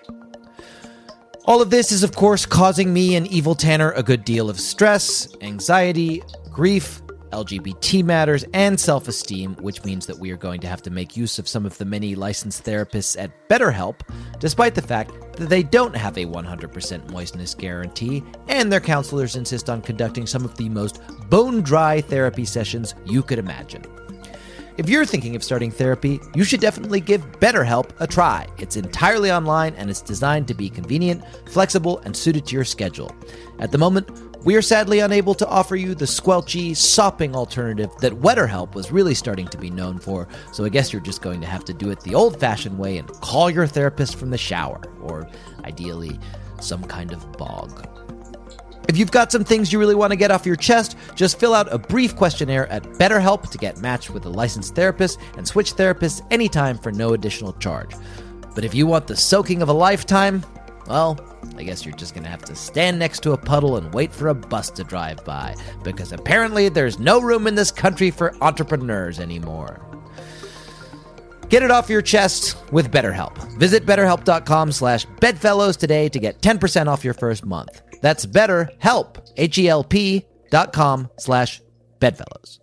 All of this is, of course, causing me and Evil Tanner a good deal of stress, anxiety, grief, L G B T matters, and self-esteem, which means that we are going to have to make use of some of the many licensed therapists at BetterHelp, despite the fact that they don't have a one hundred percent moistness guarantee, and their counselors insist on conducting some of the most bone-dry therapy sessions you could imagine. If you're thinking of starting therapy, you should definitely give BetterHelp a try. It's entirely online and it's designed to be convenient, flexible, and suited to your schedule. At the moment, we are sadly unable to offer you the squelchy, sopping alternative that WetterHelp was really starting to be known for, so I guess you're just going to have to do it the old-fashioned way and call your therapist from the shower, or ideally, some kind of bog. If you've got some things you really want to get off your chest, just fill out a brief questionnaire at BetterHelp to get matched with a licensed therapist and switch therapists anytime for no additional charge. But if you want the soaking of a lifetime, well, I guess you're just going to have to stand next to a puddle and wait for a bus to drive by, because apparently there's no room in this country for entrepreneurs anymore. Get it off your chest with BetterHelp. Visit betterhelp.com slash bedfellows today to get ten percent off your first month. That's BetterHelp, H-E-L-P dot com slash bedfellows.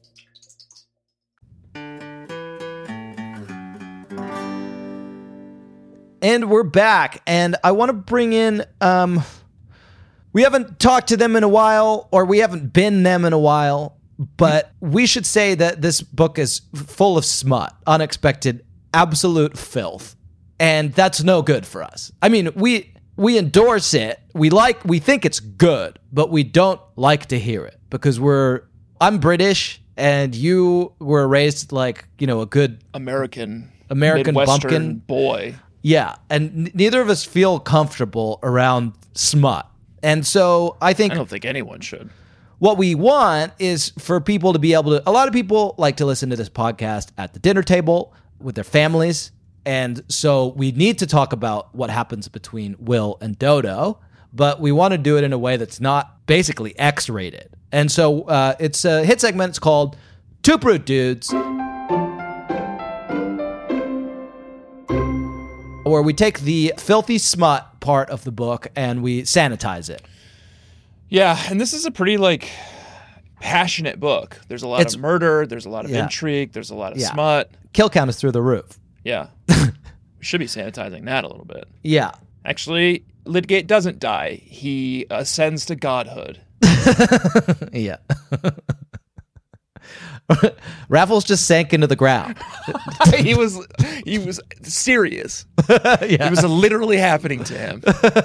And we're back, and I want to bring in, um, we haven't talked to them in a while, or we haven't been them in a while, but we should say that this book is full of smut, unexpected, absolute filth, and that's no good for us. I mean, we we endorse it, we like, we think it's good, but we don't like to hear it, because we're, I'm British, and you were raised like, you know, a good American, American Midwestern bumpkin boy. Yeah, and n- neither of us feel comfortable around smut. And so I think I don't think anyone should. what we want is for people to be able to, a lot of people like to listen to this podcast at the dinner table with their families. And so we need to talk about what happens between Will and Dodo, but we want to do it in a way that's not basically X-rated. And so uh, it's a hit segment. It's called Two Brute Dudes. where we take the filthy smut part of the book and we sanitize it. Yeah, and this is a pretty, like, passionate book. There's a lot It's- of murder, there's a lot of Yeah. intrigue, there's a lot of Yeah. smut. Kill count is through the roof. Yeah. Should be sanitizing that a little bit. Yeah. Actually, Lydgate doesn't die. He ascends to godhood. Yeah. Raffles just sank into the ground. he was he was serious. Yeah. It was literally happening to him.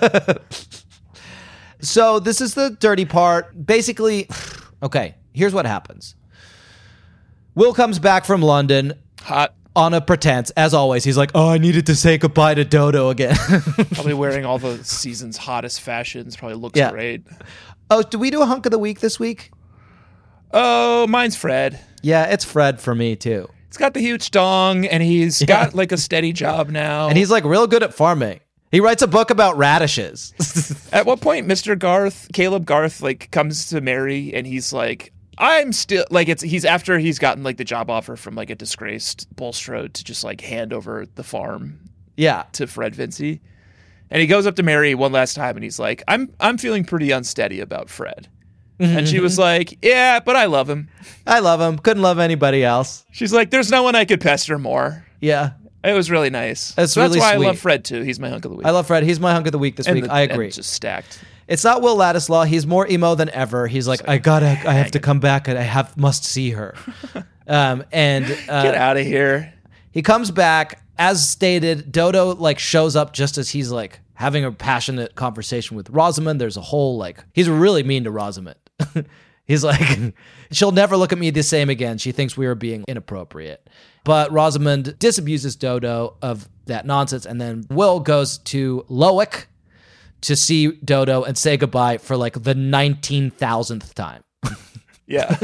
So this is the dirty part. Basically, okay, here's what happens. Will comes back from London Hot. on a pretense. As always, he's like, oh, I needed to say goodbye to Dodo again. Probably wearing all the season's hottest fashions. Probably looks Yeah. great. Oh, do we do a hunk of the week this week? Oh, mine's Fred. Yeah, it's Fred for me too. He's got the huge dong, and he's Yeah. got like a steady job now. And he's like real good at farming. He writes a book about radishes. At what point, Mister Garth, Caleb Garth, like comes to Mary, and he's like, "I'm still like it's." He's after he's gotten like the job offer from like a disgraced Bulstrode to just like hand over the farm Yeah. to Fred Vincy, and he goes up to Mary one last time, and he's like, "I'm I'm feeling pretty unsteady about Fred," and she was like, "Yeah, but I love him." I love him. Couldn't love anybody else. She's like, "There's no one I could pester more." Yeah. It was really nice. That's so really that's why sweet. I love Fred too. He's my hunk of the week. I love Fred. He's my hunk of the week this And week. the- I and agree. just stacked. It's not Will Ladislaw. He's more emo than ever. He's like, I gotta, I have to come back and I have must see her. um, and uh, Get out of here. he comes back as stated. Dodo like shows up just as he's like having a passionate conversation with Rosamund. There's a whole like he's really mean to Rosamund. He's like, she'll never look at me the same again. She thinks we are being inappropriate. But Rosamund disabuses Dodo of that nonsense, and then Will goes to Loic to see Dodo and say goodbye for like the nineteen thousandth time. Yeah.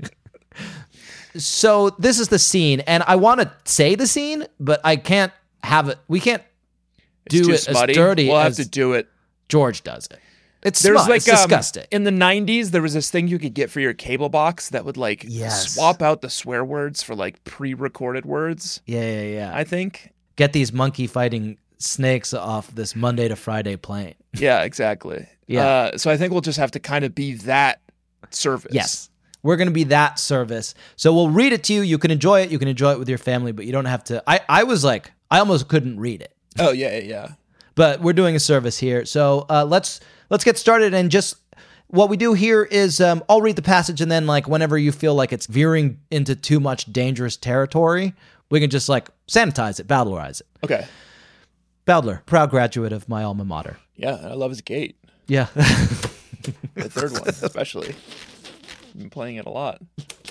So this is the scene, and I want to say the scene, but I can't have it. We can't do It's too it smutty. as dirty We'll have as to do it. George does it. It's There's smut. like It's um, disgusting. in the nineties, there was this thing you could get for your cable box that would like Yes. swap out the swear words for like pre-recorded words. yeah, yeah, yeah. I think. Get these monkey fighting snakes off this Monday to Friday plane. Yeah, exactly. Yeah. Uh, so I think we'll just have to kind of be that service. Yes. We're going to be that service. So we'll read it to you. You can enjoy it. You can enjoy it with your family, but you don't have to. I, I was like, I almost couldn't read it, Oh yeah, yeah, yeah. but we're doing a service here. So uh, let's let's get started. And just what we do here is um, I'll read the passage, and then like whenever you feel like it's veering into too much dangerous territory, we can just like sanitize it, Bowdlerize it. Okay. Bowdler, proud graduate of my alma mater. Yeah, I love his gate. Yeah. The third one, especially. I've been playing it a lot.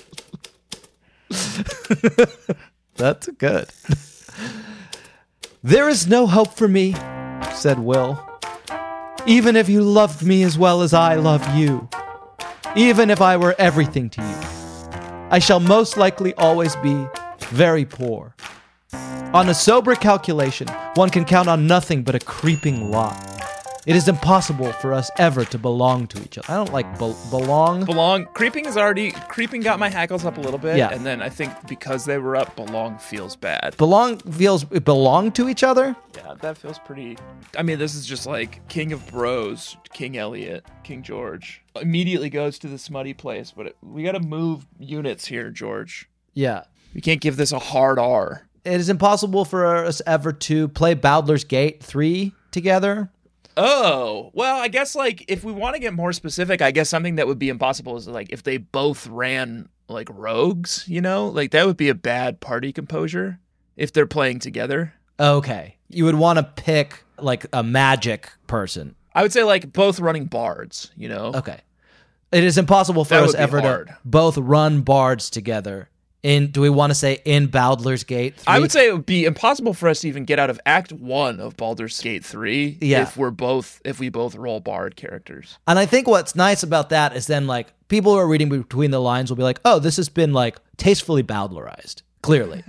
That's good. There is no hope for me, said Will. Even if you loved me as well as I love you. Even if I were everything to you. I shall most likely always be very poor. On a sober calculation, one can count on nothing but a creeping lot. It is impossible for us ever to belong to each other. I don't like be- belong. Belong. Creeping is already. Creeping got my hackles up a little bit. Yeah. And then I think because they were up, belong feels bad. Belong feels belong to each other? Yeah, that feels pretty. I mean, this is just like King of Bros, King Elliot, King George. Immediately goes to the smutty place, but it, we got to move units here, George. Yeah. We can't give this a hard R. It is impossible for us ever to play Bowdler's Gate three together. Oh, well, I guess like if we want to get more specific, I guess something that would be impossible is like if they both ran like rogues, you know, like that would be a bad party composure if they're playing together. Okay. You would want to pick like a magic person. I would say like both running bards, you know? Okay. It is impossible for That us would be ever hard. to both run bards together. In do we want to say in Bowdler's Gate three? I would say it would be impossible for us to even get out of Act One of Baldur's Gate three Yeah. if we're both if we both roll bard characters. And I think what's nice about that is then like people who are reading between the lines will be like, oh, this has been like tastefully Bowdlerized. Clearly.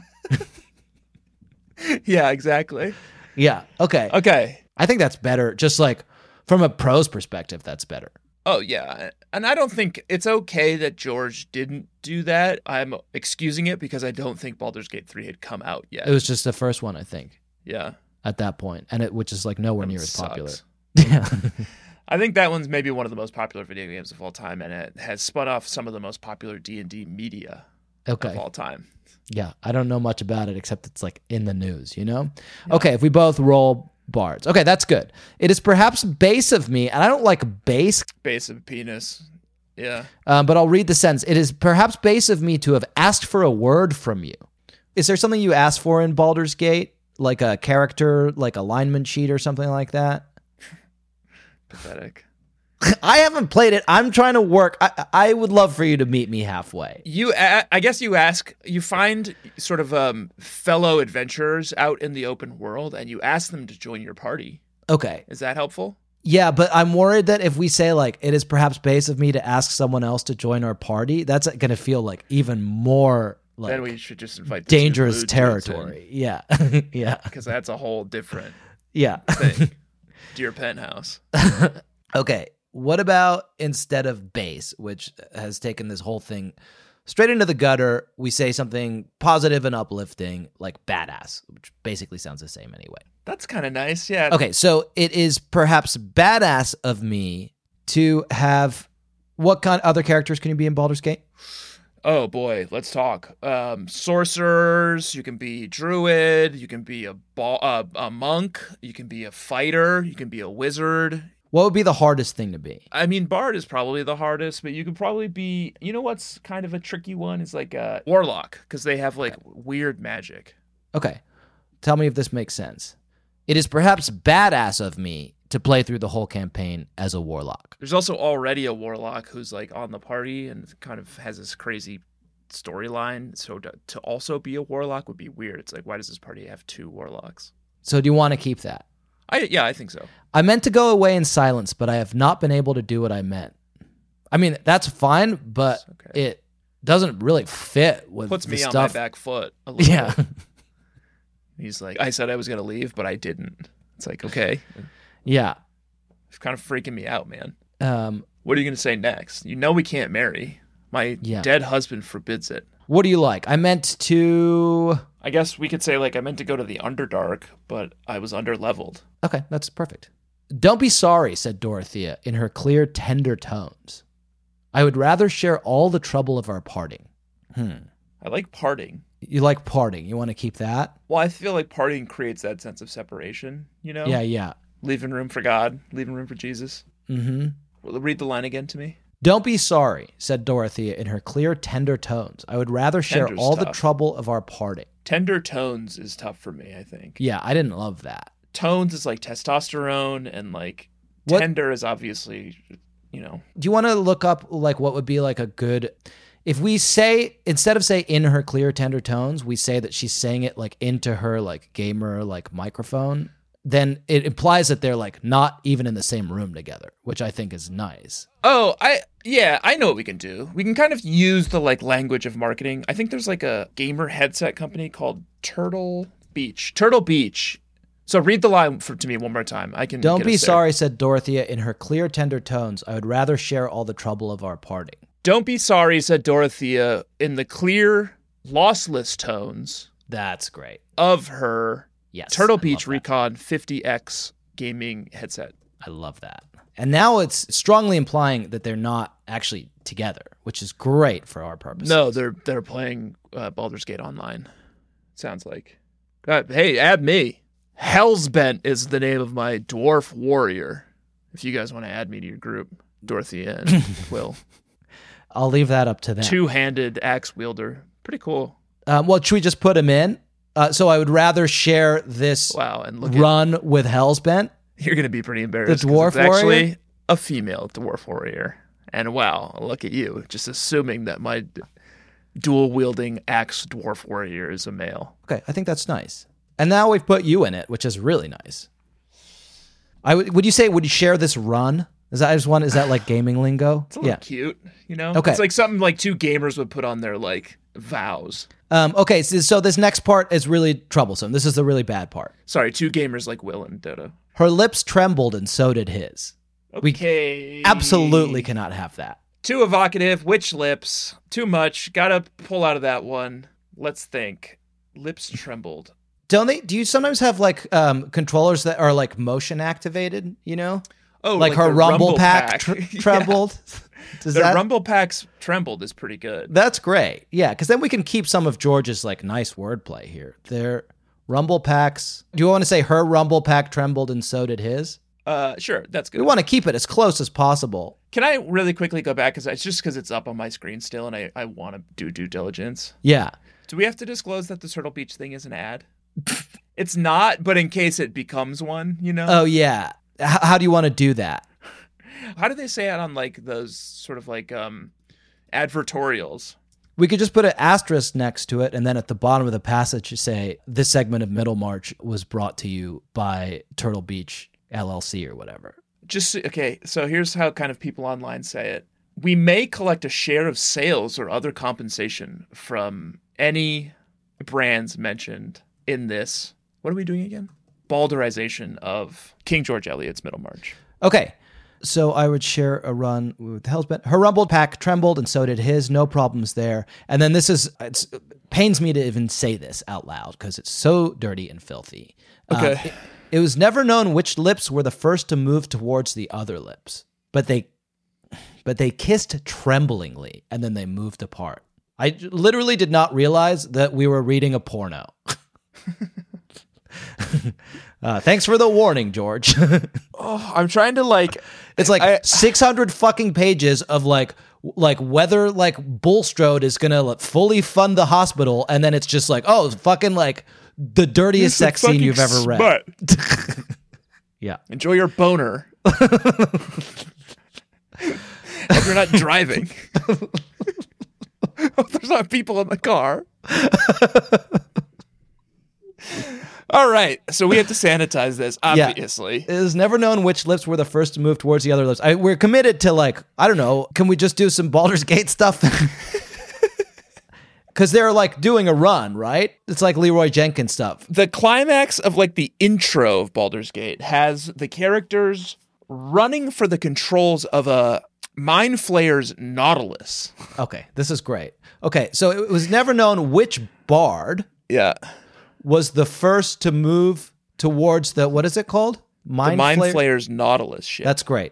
Yeah, exactly. Yeah. Okay. Okay. I think that's better. Just like from a prose perspective, that's better. Oh yeah, and I don't think it's okay that George didn't do that. I'm excusing it because I don't think Baldur's Gate three had come out yet. It was just the first one, I think. Yeah. at that point, and it which is like nowhere That near one as popular. sucks. Yeah. I think that one's maybe one of the most popular video games of all time, and it has spun off some of the most popular D and D media Okay. of all time. Yeah, I don't know much about it except it's like in the news, you know? Okay, if we both roll bards. Okay, that's good. It is perhaps base of me, and I don't like base, Base of penis. Yeah. um, but I'll read the sentence. It is perhaps base of me to have asked for a word from you. Is there something you asked for in Baldur's Gate? Like a character, like alignment sheet or something like that? Pathetic. I haven't played it. I'm trying to work. I, I would love for you to meet me halfway. You, a- I guess you ask, you find sort of um, fellow adventurers out in the open world, and you ask them to join your party. Okay. Is that helpful? Yeah, but I'm worried that if we say like it is perhaps base of me to ask someone else to join our party, that's going to feel like even more like Then we should just invite the two dangerous blue dudes territory. Yeah. Yeah. because that's a whole different Yeah. thing. Dear Penthouse. Okay. What about instead of base, which has taken this whole thing straight into the gutter, we say something positive and uplifting like badass, which basically sounds the same anyway. That's kind of nice. Yeah. Okay, so it is perhaps badass of me to have what kind other characters can you be in Baldur's Gate? Oh boy, let's talk. Um, sorcerers. You can be druid. You can be a ball, uh, a monk. You can be a fighter. You can be a wizard. What would be the hardest thing to be? I mean, bard is probably the hardest, but you could probably be. You know what's kind of a tricky one is like a warlock because they have like weird magic. Okay, tell me if this makes sense. It is perhaps badass of me to play through the whole campaign as a warlock. There's also already a warlock who's like on the party and kind of has this crazy storyline. So to, to also be a warlock would be weird. It's like, why does this party have two warlocks? So do you want to keep that? I yeah, I think so. I meant to go away in silence, but I have not been able to do what I meant. I mean, that's fine, but Okay. it doesn't really fit with Puts the me on stuff. my back foot a little Yeah. bit. He's like, I said I was going to leave, but I didn't. It's like, okay. Yeah. It's kind of freaking me out, man. Um, What are you going to say next? You know we can't marry. My Yeah. dead husband forbids it. what do you like? I meant to... I guess we could say, like, I meant to go to the Underdark, but I was underleveled. Okay, that's perfect. Don't be sorry, said Dorothea in her clear, tender tones. I would rather share all the trouble of our parting. Hmm. I like parting. You like parting. You want to keep that? Well, I feel like parting creates that sense of separation, you know? Yeah, yeah. Leaving room for God, leaving room for Jesus. Mm-hmm. Well, read the line again to me. Don't be sorry, said Dorothea in her clear, tender tones. I would rather share Tender's all the tough. trouble of our parting. Tender tones is tough for me, I think. Yeah, I didn't love that. Tones is like testosterone, and like What- tender is obviously, you know. Do you want to look up like what would be like a good... If we say, instead of say in her clear, tender tones, we say that she's saying it like into her like gamer like microphone, then it implies that they're like not even in the same room together, which I think is nice. Oh, I yeah, I know what we can do. We can kind of use the like language of marketing. I think there's like a gamer headset company called Turtle Beach. Turtle Beach. So read the line for, to me one more time. I can. Don't get be us there. sorry, said Dorothea in her clear, tender tones. I would rather share all the trouble of our parting. Don't be sorry, said Dorothea in the clear, lossless tones That's great. of her Yes. Turtle I Beach love that. Recon fifty X gaming headset. I love that. And now it's strongly implying that they're not actually together, which is great for our purposes. No, they're they're playing uh, Baldur's Gate Online. Sounds like. Uh, hey, add me. Hellsbent is the name of my dwarf warrior. If you guys want to add me to your group, Dorothea and Will. I'll leave that up to them. Two-handed axe wielder. Pretty cool. Um, well, should we just put him in? Uh, so I would rather share this Wow, and look at run with Hellsbent. you're gonna be pretty embarrassed. The 'cause dwarf it's actually warrior? a female dwarf warrior. And wow, look at you, just assuming that my d- dual-wielding axe dwarf warrior is a male. Okay, I think that's nice. And now we've put you in it, which is really nice. I would. Would you say would you share this run? Is that I just want? Is that like gaming lingo? It's a little Yeah. cute, you know? Okay. It's like something like two gamers would put on their like vows. Um, okay, so, so this next part is really troublesome. This is the really bad part. Sorry, two gamers like Will and Dodo. Her lips trembled, and so did his. We Okay. Absolutely cannot have that. Too evocative. Witch lips. Too much. Gotta pull out of that one. Let's think. Lips trembled. Don't they? Do you sometimes have like um, controllers that are like motion activated? You know, Oh, like, her the rumble, pack, pack. tr- Yeah. trembled. Does The that? rumble packs trembled is pretty good. That's great. Yeah, because then we can keep some of George's like nice wordplay here. Their rumble packs. Do you want to say her rumble pack trembled and so did his? Uh, sure, that's good. We want to keep it as close as possible. Can I really quickly go back? Because it's just because it's up on my screen still, and I, I want to do due diligence. Yeah. Do we have to disclose that the Turtle Beach thing is an ad? It's not, but in case it becomes one, you know? Oh yeah. H- how do you want to do that? How do they say it on like those sort of like um advertorials? We could just put an asterisk next to it, and then at the bottom of the passage, you say, this segment of Middlemarch was brought to you by Turtle Beach L L C or whatever. Just okay, so here's how kind of people online say it. We may collect a share of sales or other compensation from any brands mentioned in this. What are we doing again? Balderization of King George Eliot's Middlemarch. Okay. So I would share a run with Hellsbent. Her rumbled pack trembled, and so did his. No problems there. And then this is, it's, it pains me to even say this out loud because it's so dirty and filthy. Okay. Um, it, it was never known which lips were the first to move towards the other lips, but they, but they kissed tremblingly, and then they moved apart. I literally did not realize that we were reading a porno. uh, thanks for the warning, George. Oh, I'm trying to like It's like I- six hundred fucking pages of like like whether like Bulstrode is gonna like, fully fund the hospital, and then it's just like, oh, fucking like the dirtiest sex scene you've ever read. Yeah. Enjoy your boner. Hope you're not driving. Hope there's not people in the car. All right, so we have to sanitize this, obviously. It is never known which lips were the first to move towards the other lips. I, we're committed to like, I don't know, can we just do some Baldur's Gate stuff? Because they're like doing a run, right? It's like Leroy Jenkins stuff. The climax of like the intro of Baldur's Gate has the characters running for the controls of a Mind Flayer's Nautilus. Okay, this is great. Okay, so it was never known which bard Yeah. was the first to move towards the, what is it called? Mind The Mind Flayer? Flayer's Nautilus ship. That's great.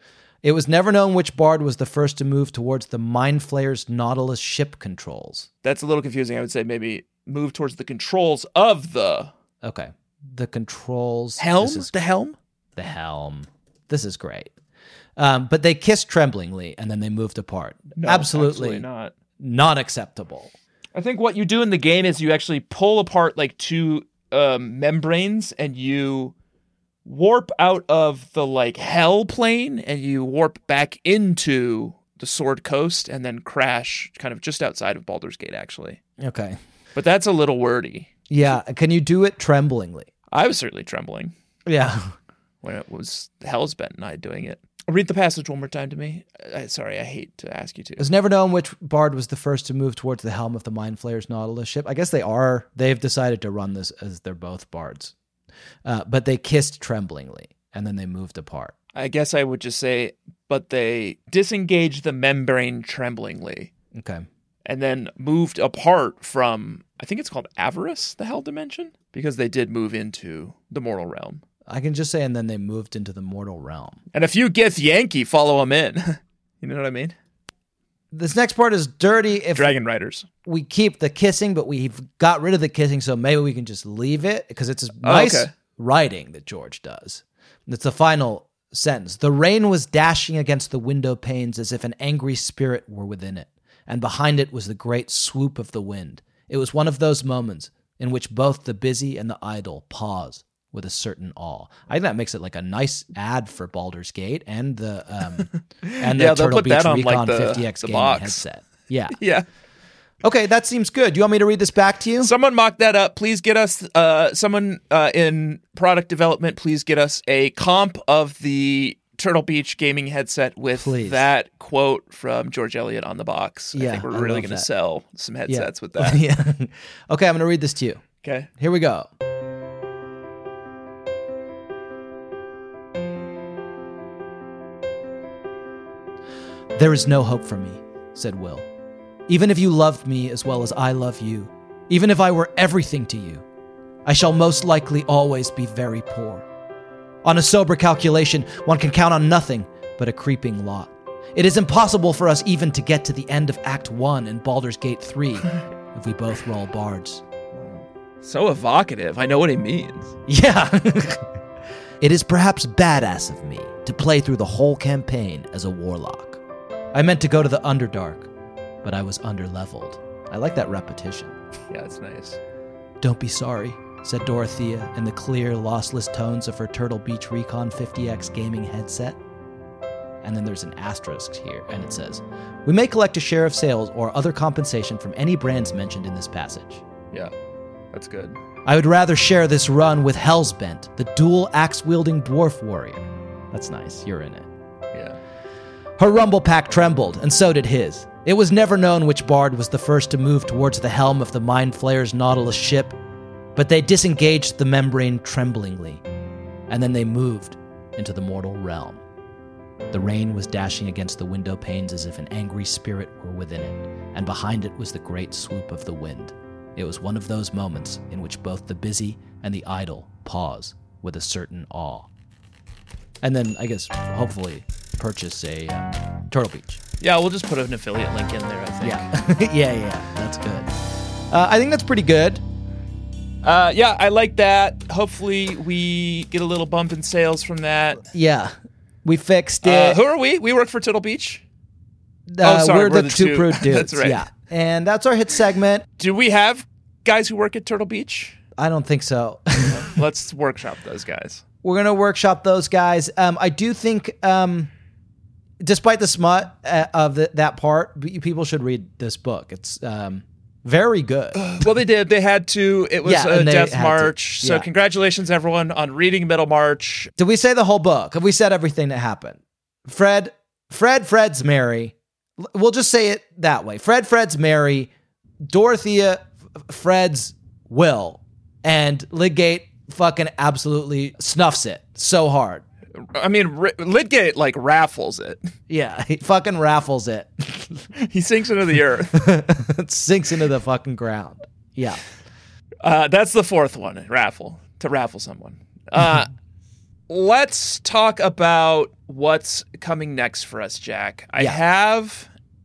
It was never known which bard was the first to move towards the Mind Flayer's Nautilus ship controls. That's a little confusing. I would say maybe move towards the controls of the Okay. The controls. helm. This is The helm? the helm. This is great. Um, but they kissed tremblingly and then they moved apart. No, absolutely not. not acceptable. I think what you do in the game is you actually pull apart like two um, membranes and you warp out of the like hell plane and you warp back into the Sword Coast and then crash kind of just outside of Baldur's Gate, actually. Okay. But that's a little wordy. Yeah. Can you do it tremblingly? I was certainly trembling Yeah. when it was Hellsbent and I doing it. Read the passage one more time to me. I, sorry, I hate to ask you to. It was never known which bard was the first to move towards the helm of the Mind Flayer's Nautilus ship. I guess they are. They've decided to run this as they're both bards. Uh, but they kissed tremblingly, and then they moved apart. I guess I would just say, but they disengaged the membrane tremblingly Okay. and then moved apart from, I think it's called Avarice, the Hell Dimension, because they did move into the mortal realm. I can just say, and then they moved into the mortal realm. And if you Gith Yankee, follow them in. You know what I mean? This next part is dirty. If Dragon Riders. we keep the kissing, but we've got rid of the kissing, so maybe we can just leave it because it's a Oh, nice okay. writing that George does. It's the final sentence. The rain was dashing against the window panes as if an angry spirit were within it, and behind it was the great swoop of the wind. It was one of those moments in which both the busy and the idle pause with a certain awe. I think that makes it like a nice ad for Baldur's Gate and the um, and the Yeah, they'll Turtle put Beach that on, Recon like, the- fifty X the gaming box. headset. Yeah. Yeah. Okay, that seems good. Do you want me to read this back to you? Someone mock that up. Please get us, uh, someone uh, in product development, please get us a comp of the Turtle Beach gaming headset with Please. that quote from George Eliot on the box. Yeah, I think we're I really love going to that. sell some Yeah. headsets with that. yeah. Okay, I'm going to read this to you. Okay. Here we go. There is no hope for me, said Will. Even if you loved me as well as I love you, even if I were everything to you, I shall most likely always be very poor. On a sober calculation, one can count on nothing but a creeping lot. It is impossible for us even to get to the end of Act one in Baldur's Gate three if we both roll bards. So evocative. I know what he means. Yeah. It is perhaps badass of me to play through the whole campaign as a warlock. I meant to go to the Underdark, but I was underleveled. I like that repetition. Yeah, it's nice. Don't be sorry, said Dorothea in the clear, lossless tones of her Turtle Beach Recon fifty X gaming headset. And then there's an asterisk here, and it says, we may collect a share of sales or other compensation from any brands mentioned in this passage. Yeah, that's good. I would rather share this run with Hellsbent, the dual axe-wielding dwarf warrior. That's nice, you're in it. Yeah. Her rumble pack trembled, and so did his. It was never known which bard was the first to move towards the helm of the Mind Flayer's Nautilus ship, but they disengaged the membrane tremblingly, and then they moved into the mortal realm. The rain was dashing against the window panes as if an angry spirit were within it, and behind it was the great swoop of the wind. It was one of those moments in which both the busy and the idle pause with a certain awe. And then, I guess, hopefully, purchase a um, Turtle Beach. Yeah, we'll just put an affiliate link in there, I think. Yeah, yeah, yeah, that's good. Uh, I think that's pretty good. Uh, yeah, I like that. Hopefully we get a little bump in sales from that. Yeah, we fixed Uh, it. who are we? We work for Turtle Beach? Uh, oh, sorry, we're, we're the, the two two. prude dudes. That's right. Yeah, and that's our hit segment. Do we have guys who work at Turtle Beach? I don't think so. Let's workshop those guys. We're gonna workshop those guys. Um, I do think, um, despite the smut uh, of the, that part, b- people should read this book. It's um, very good. Well, they did. They had to. It was Yeah, a and they Death had to. March. So Yeah. congratulations, everyone, on reading Middlemarch. Did we say the whole book? Have we said everything that happened? Fred, Fred, Fred's Mary. L- We'll just say it that way. Fred, Fred's Mary. Dorothea, F- Fred's Will. And Lydgate fucking absolutely snuffs it so hard. I mean, R- Lydgate, like, raffles it. Yeah, he fucking raffles it. He sinks into the earth. It sinks into the fucking ground. Yeah. Uh, that's the fourth one, raffle, to raffle someone. Uh, let's talk about what's coming next for us, Jack. I Yeah. have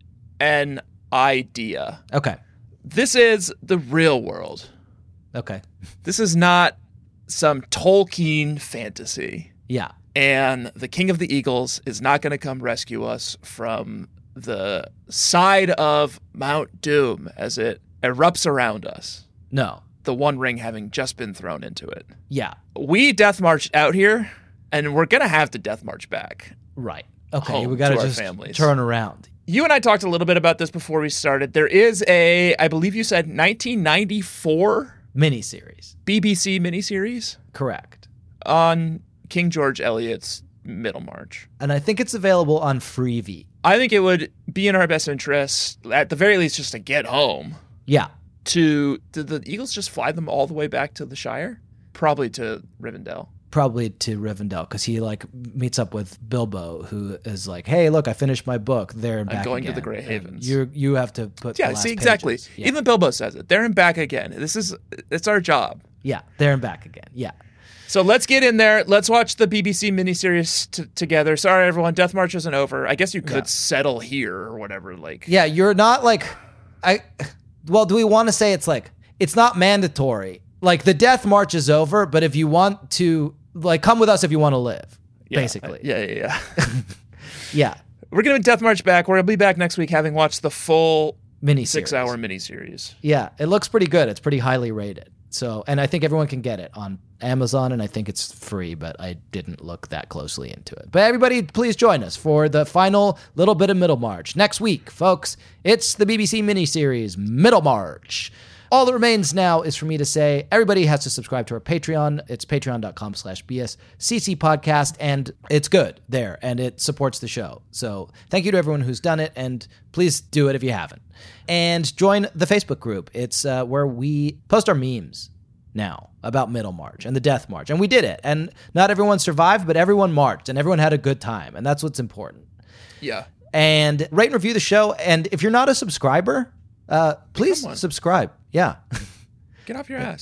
an idea. Okay. This is the real world. Okay. This is not some Tolkien fantasy. Yeah. And the King of the Eagles is not going to come rescue us from the side of Mount Doom as it erupts around us. No. The One Ring having just been thrown into it. Yeah. We death marched out here, and we're going to have to death march back. Right. Okay. Home we got to to our just families. turn around. You and I talked a little bit about this before we started. There is a, I believe you said nineteen ninety-four Miniseries. B B C miniseries Correct. on King George Eliot's Middlemarch. And I think it's available on Freevee. I think it would be in our best interest, at the very least, just to get home. Yeah. To did the Eagles just fly them all the way back to the Shire? Probably to Rivendell. Probably to Rivendell because he like meets up with Bilbo, who is like, "Hey, look, I finished my book. There and I'm back going to again. the Grey And Havens." You you have to put Yeah, the last see, exactly. pages. Yeah. Even Bilbo says it. There and back again. This is, it's our job. yeah, there and back again. Yeah. So let's get in there. Let's watch the B B C miniseries t- together. Sorry, everyone. Death March isn't over. I guess you could Yeah. settle here or whatever. Like, Yeah, you're not like I well, do we want to say it's like it's not mandatory. Like the death march is over, but if you want to like come with us if you want to live, yeah, basically. Yeah, yeah, yeah. Yeah. We're going to Death March back. We're going to be back next week having watched the full Miniseries. six-hour miniseries. Yeah, it looks pretty good. It's pretty highly rated. So, and I think everyone can get it on Amazon, and I think it's free, but I didn't look that closely into it. But everybody, please join us for the final little bit of Middlemarch. Next week, folks, it's the B B C miniseries, Middlemarch. All that remains now is for me to say everybody has to subscribe to our Patreon. It's patreon.com slash BSCC podcast, and it's good there, and it supports the show. So thank you to everyone who's done it, and please do it if you haven't. And join the Facebook group. It's uh, where we post our memes now about Middlemarch and the Death March. And we did it. And not everyone survived, but everyone marched, and everyone had a good time. And that's what's important. Yeah. And rate and review the show. And if you're not a subscriber, uh, please Become one. subscribe. Yeah. Get off your ass.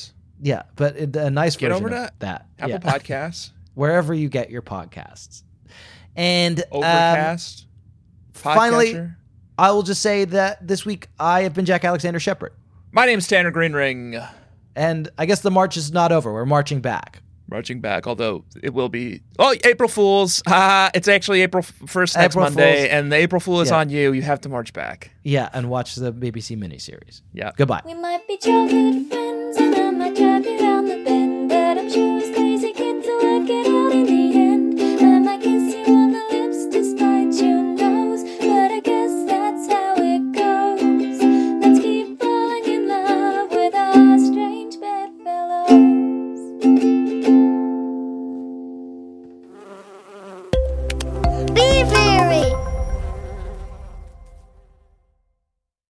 Yeah, but it, a nice Get version over of to that. Apple Yeah. Podcasts, Wherever you get your podcasts. And um, Overcast, finally, Podcatcher. I will just say that this week I have been Jack Alexander Shepard. My name's Tanner Greenring. And I guess the march is not over. We're marching back. Marching back, although it will be. Oh, April Fools. Ah, it's actually April first next April Monday, Fools. and the April Fool is Yeah. on you. You have to march back. Yeah, and watch the B B C miniseries. Yeah. Goodbye. We might be childhood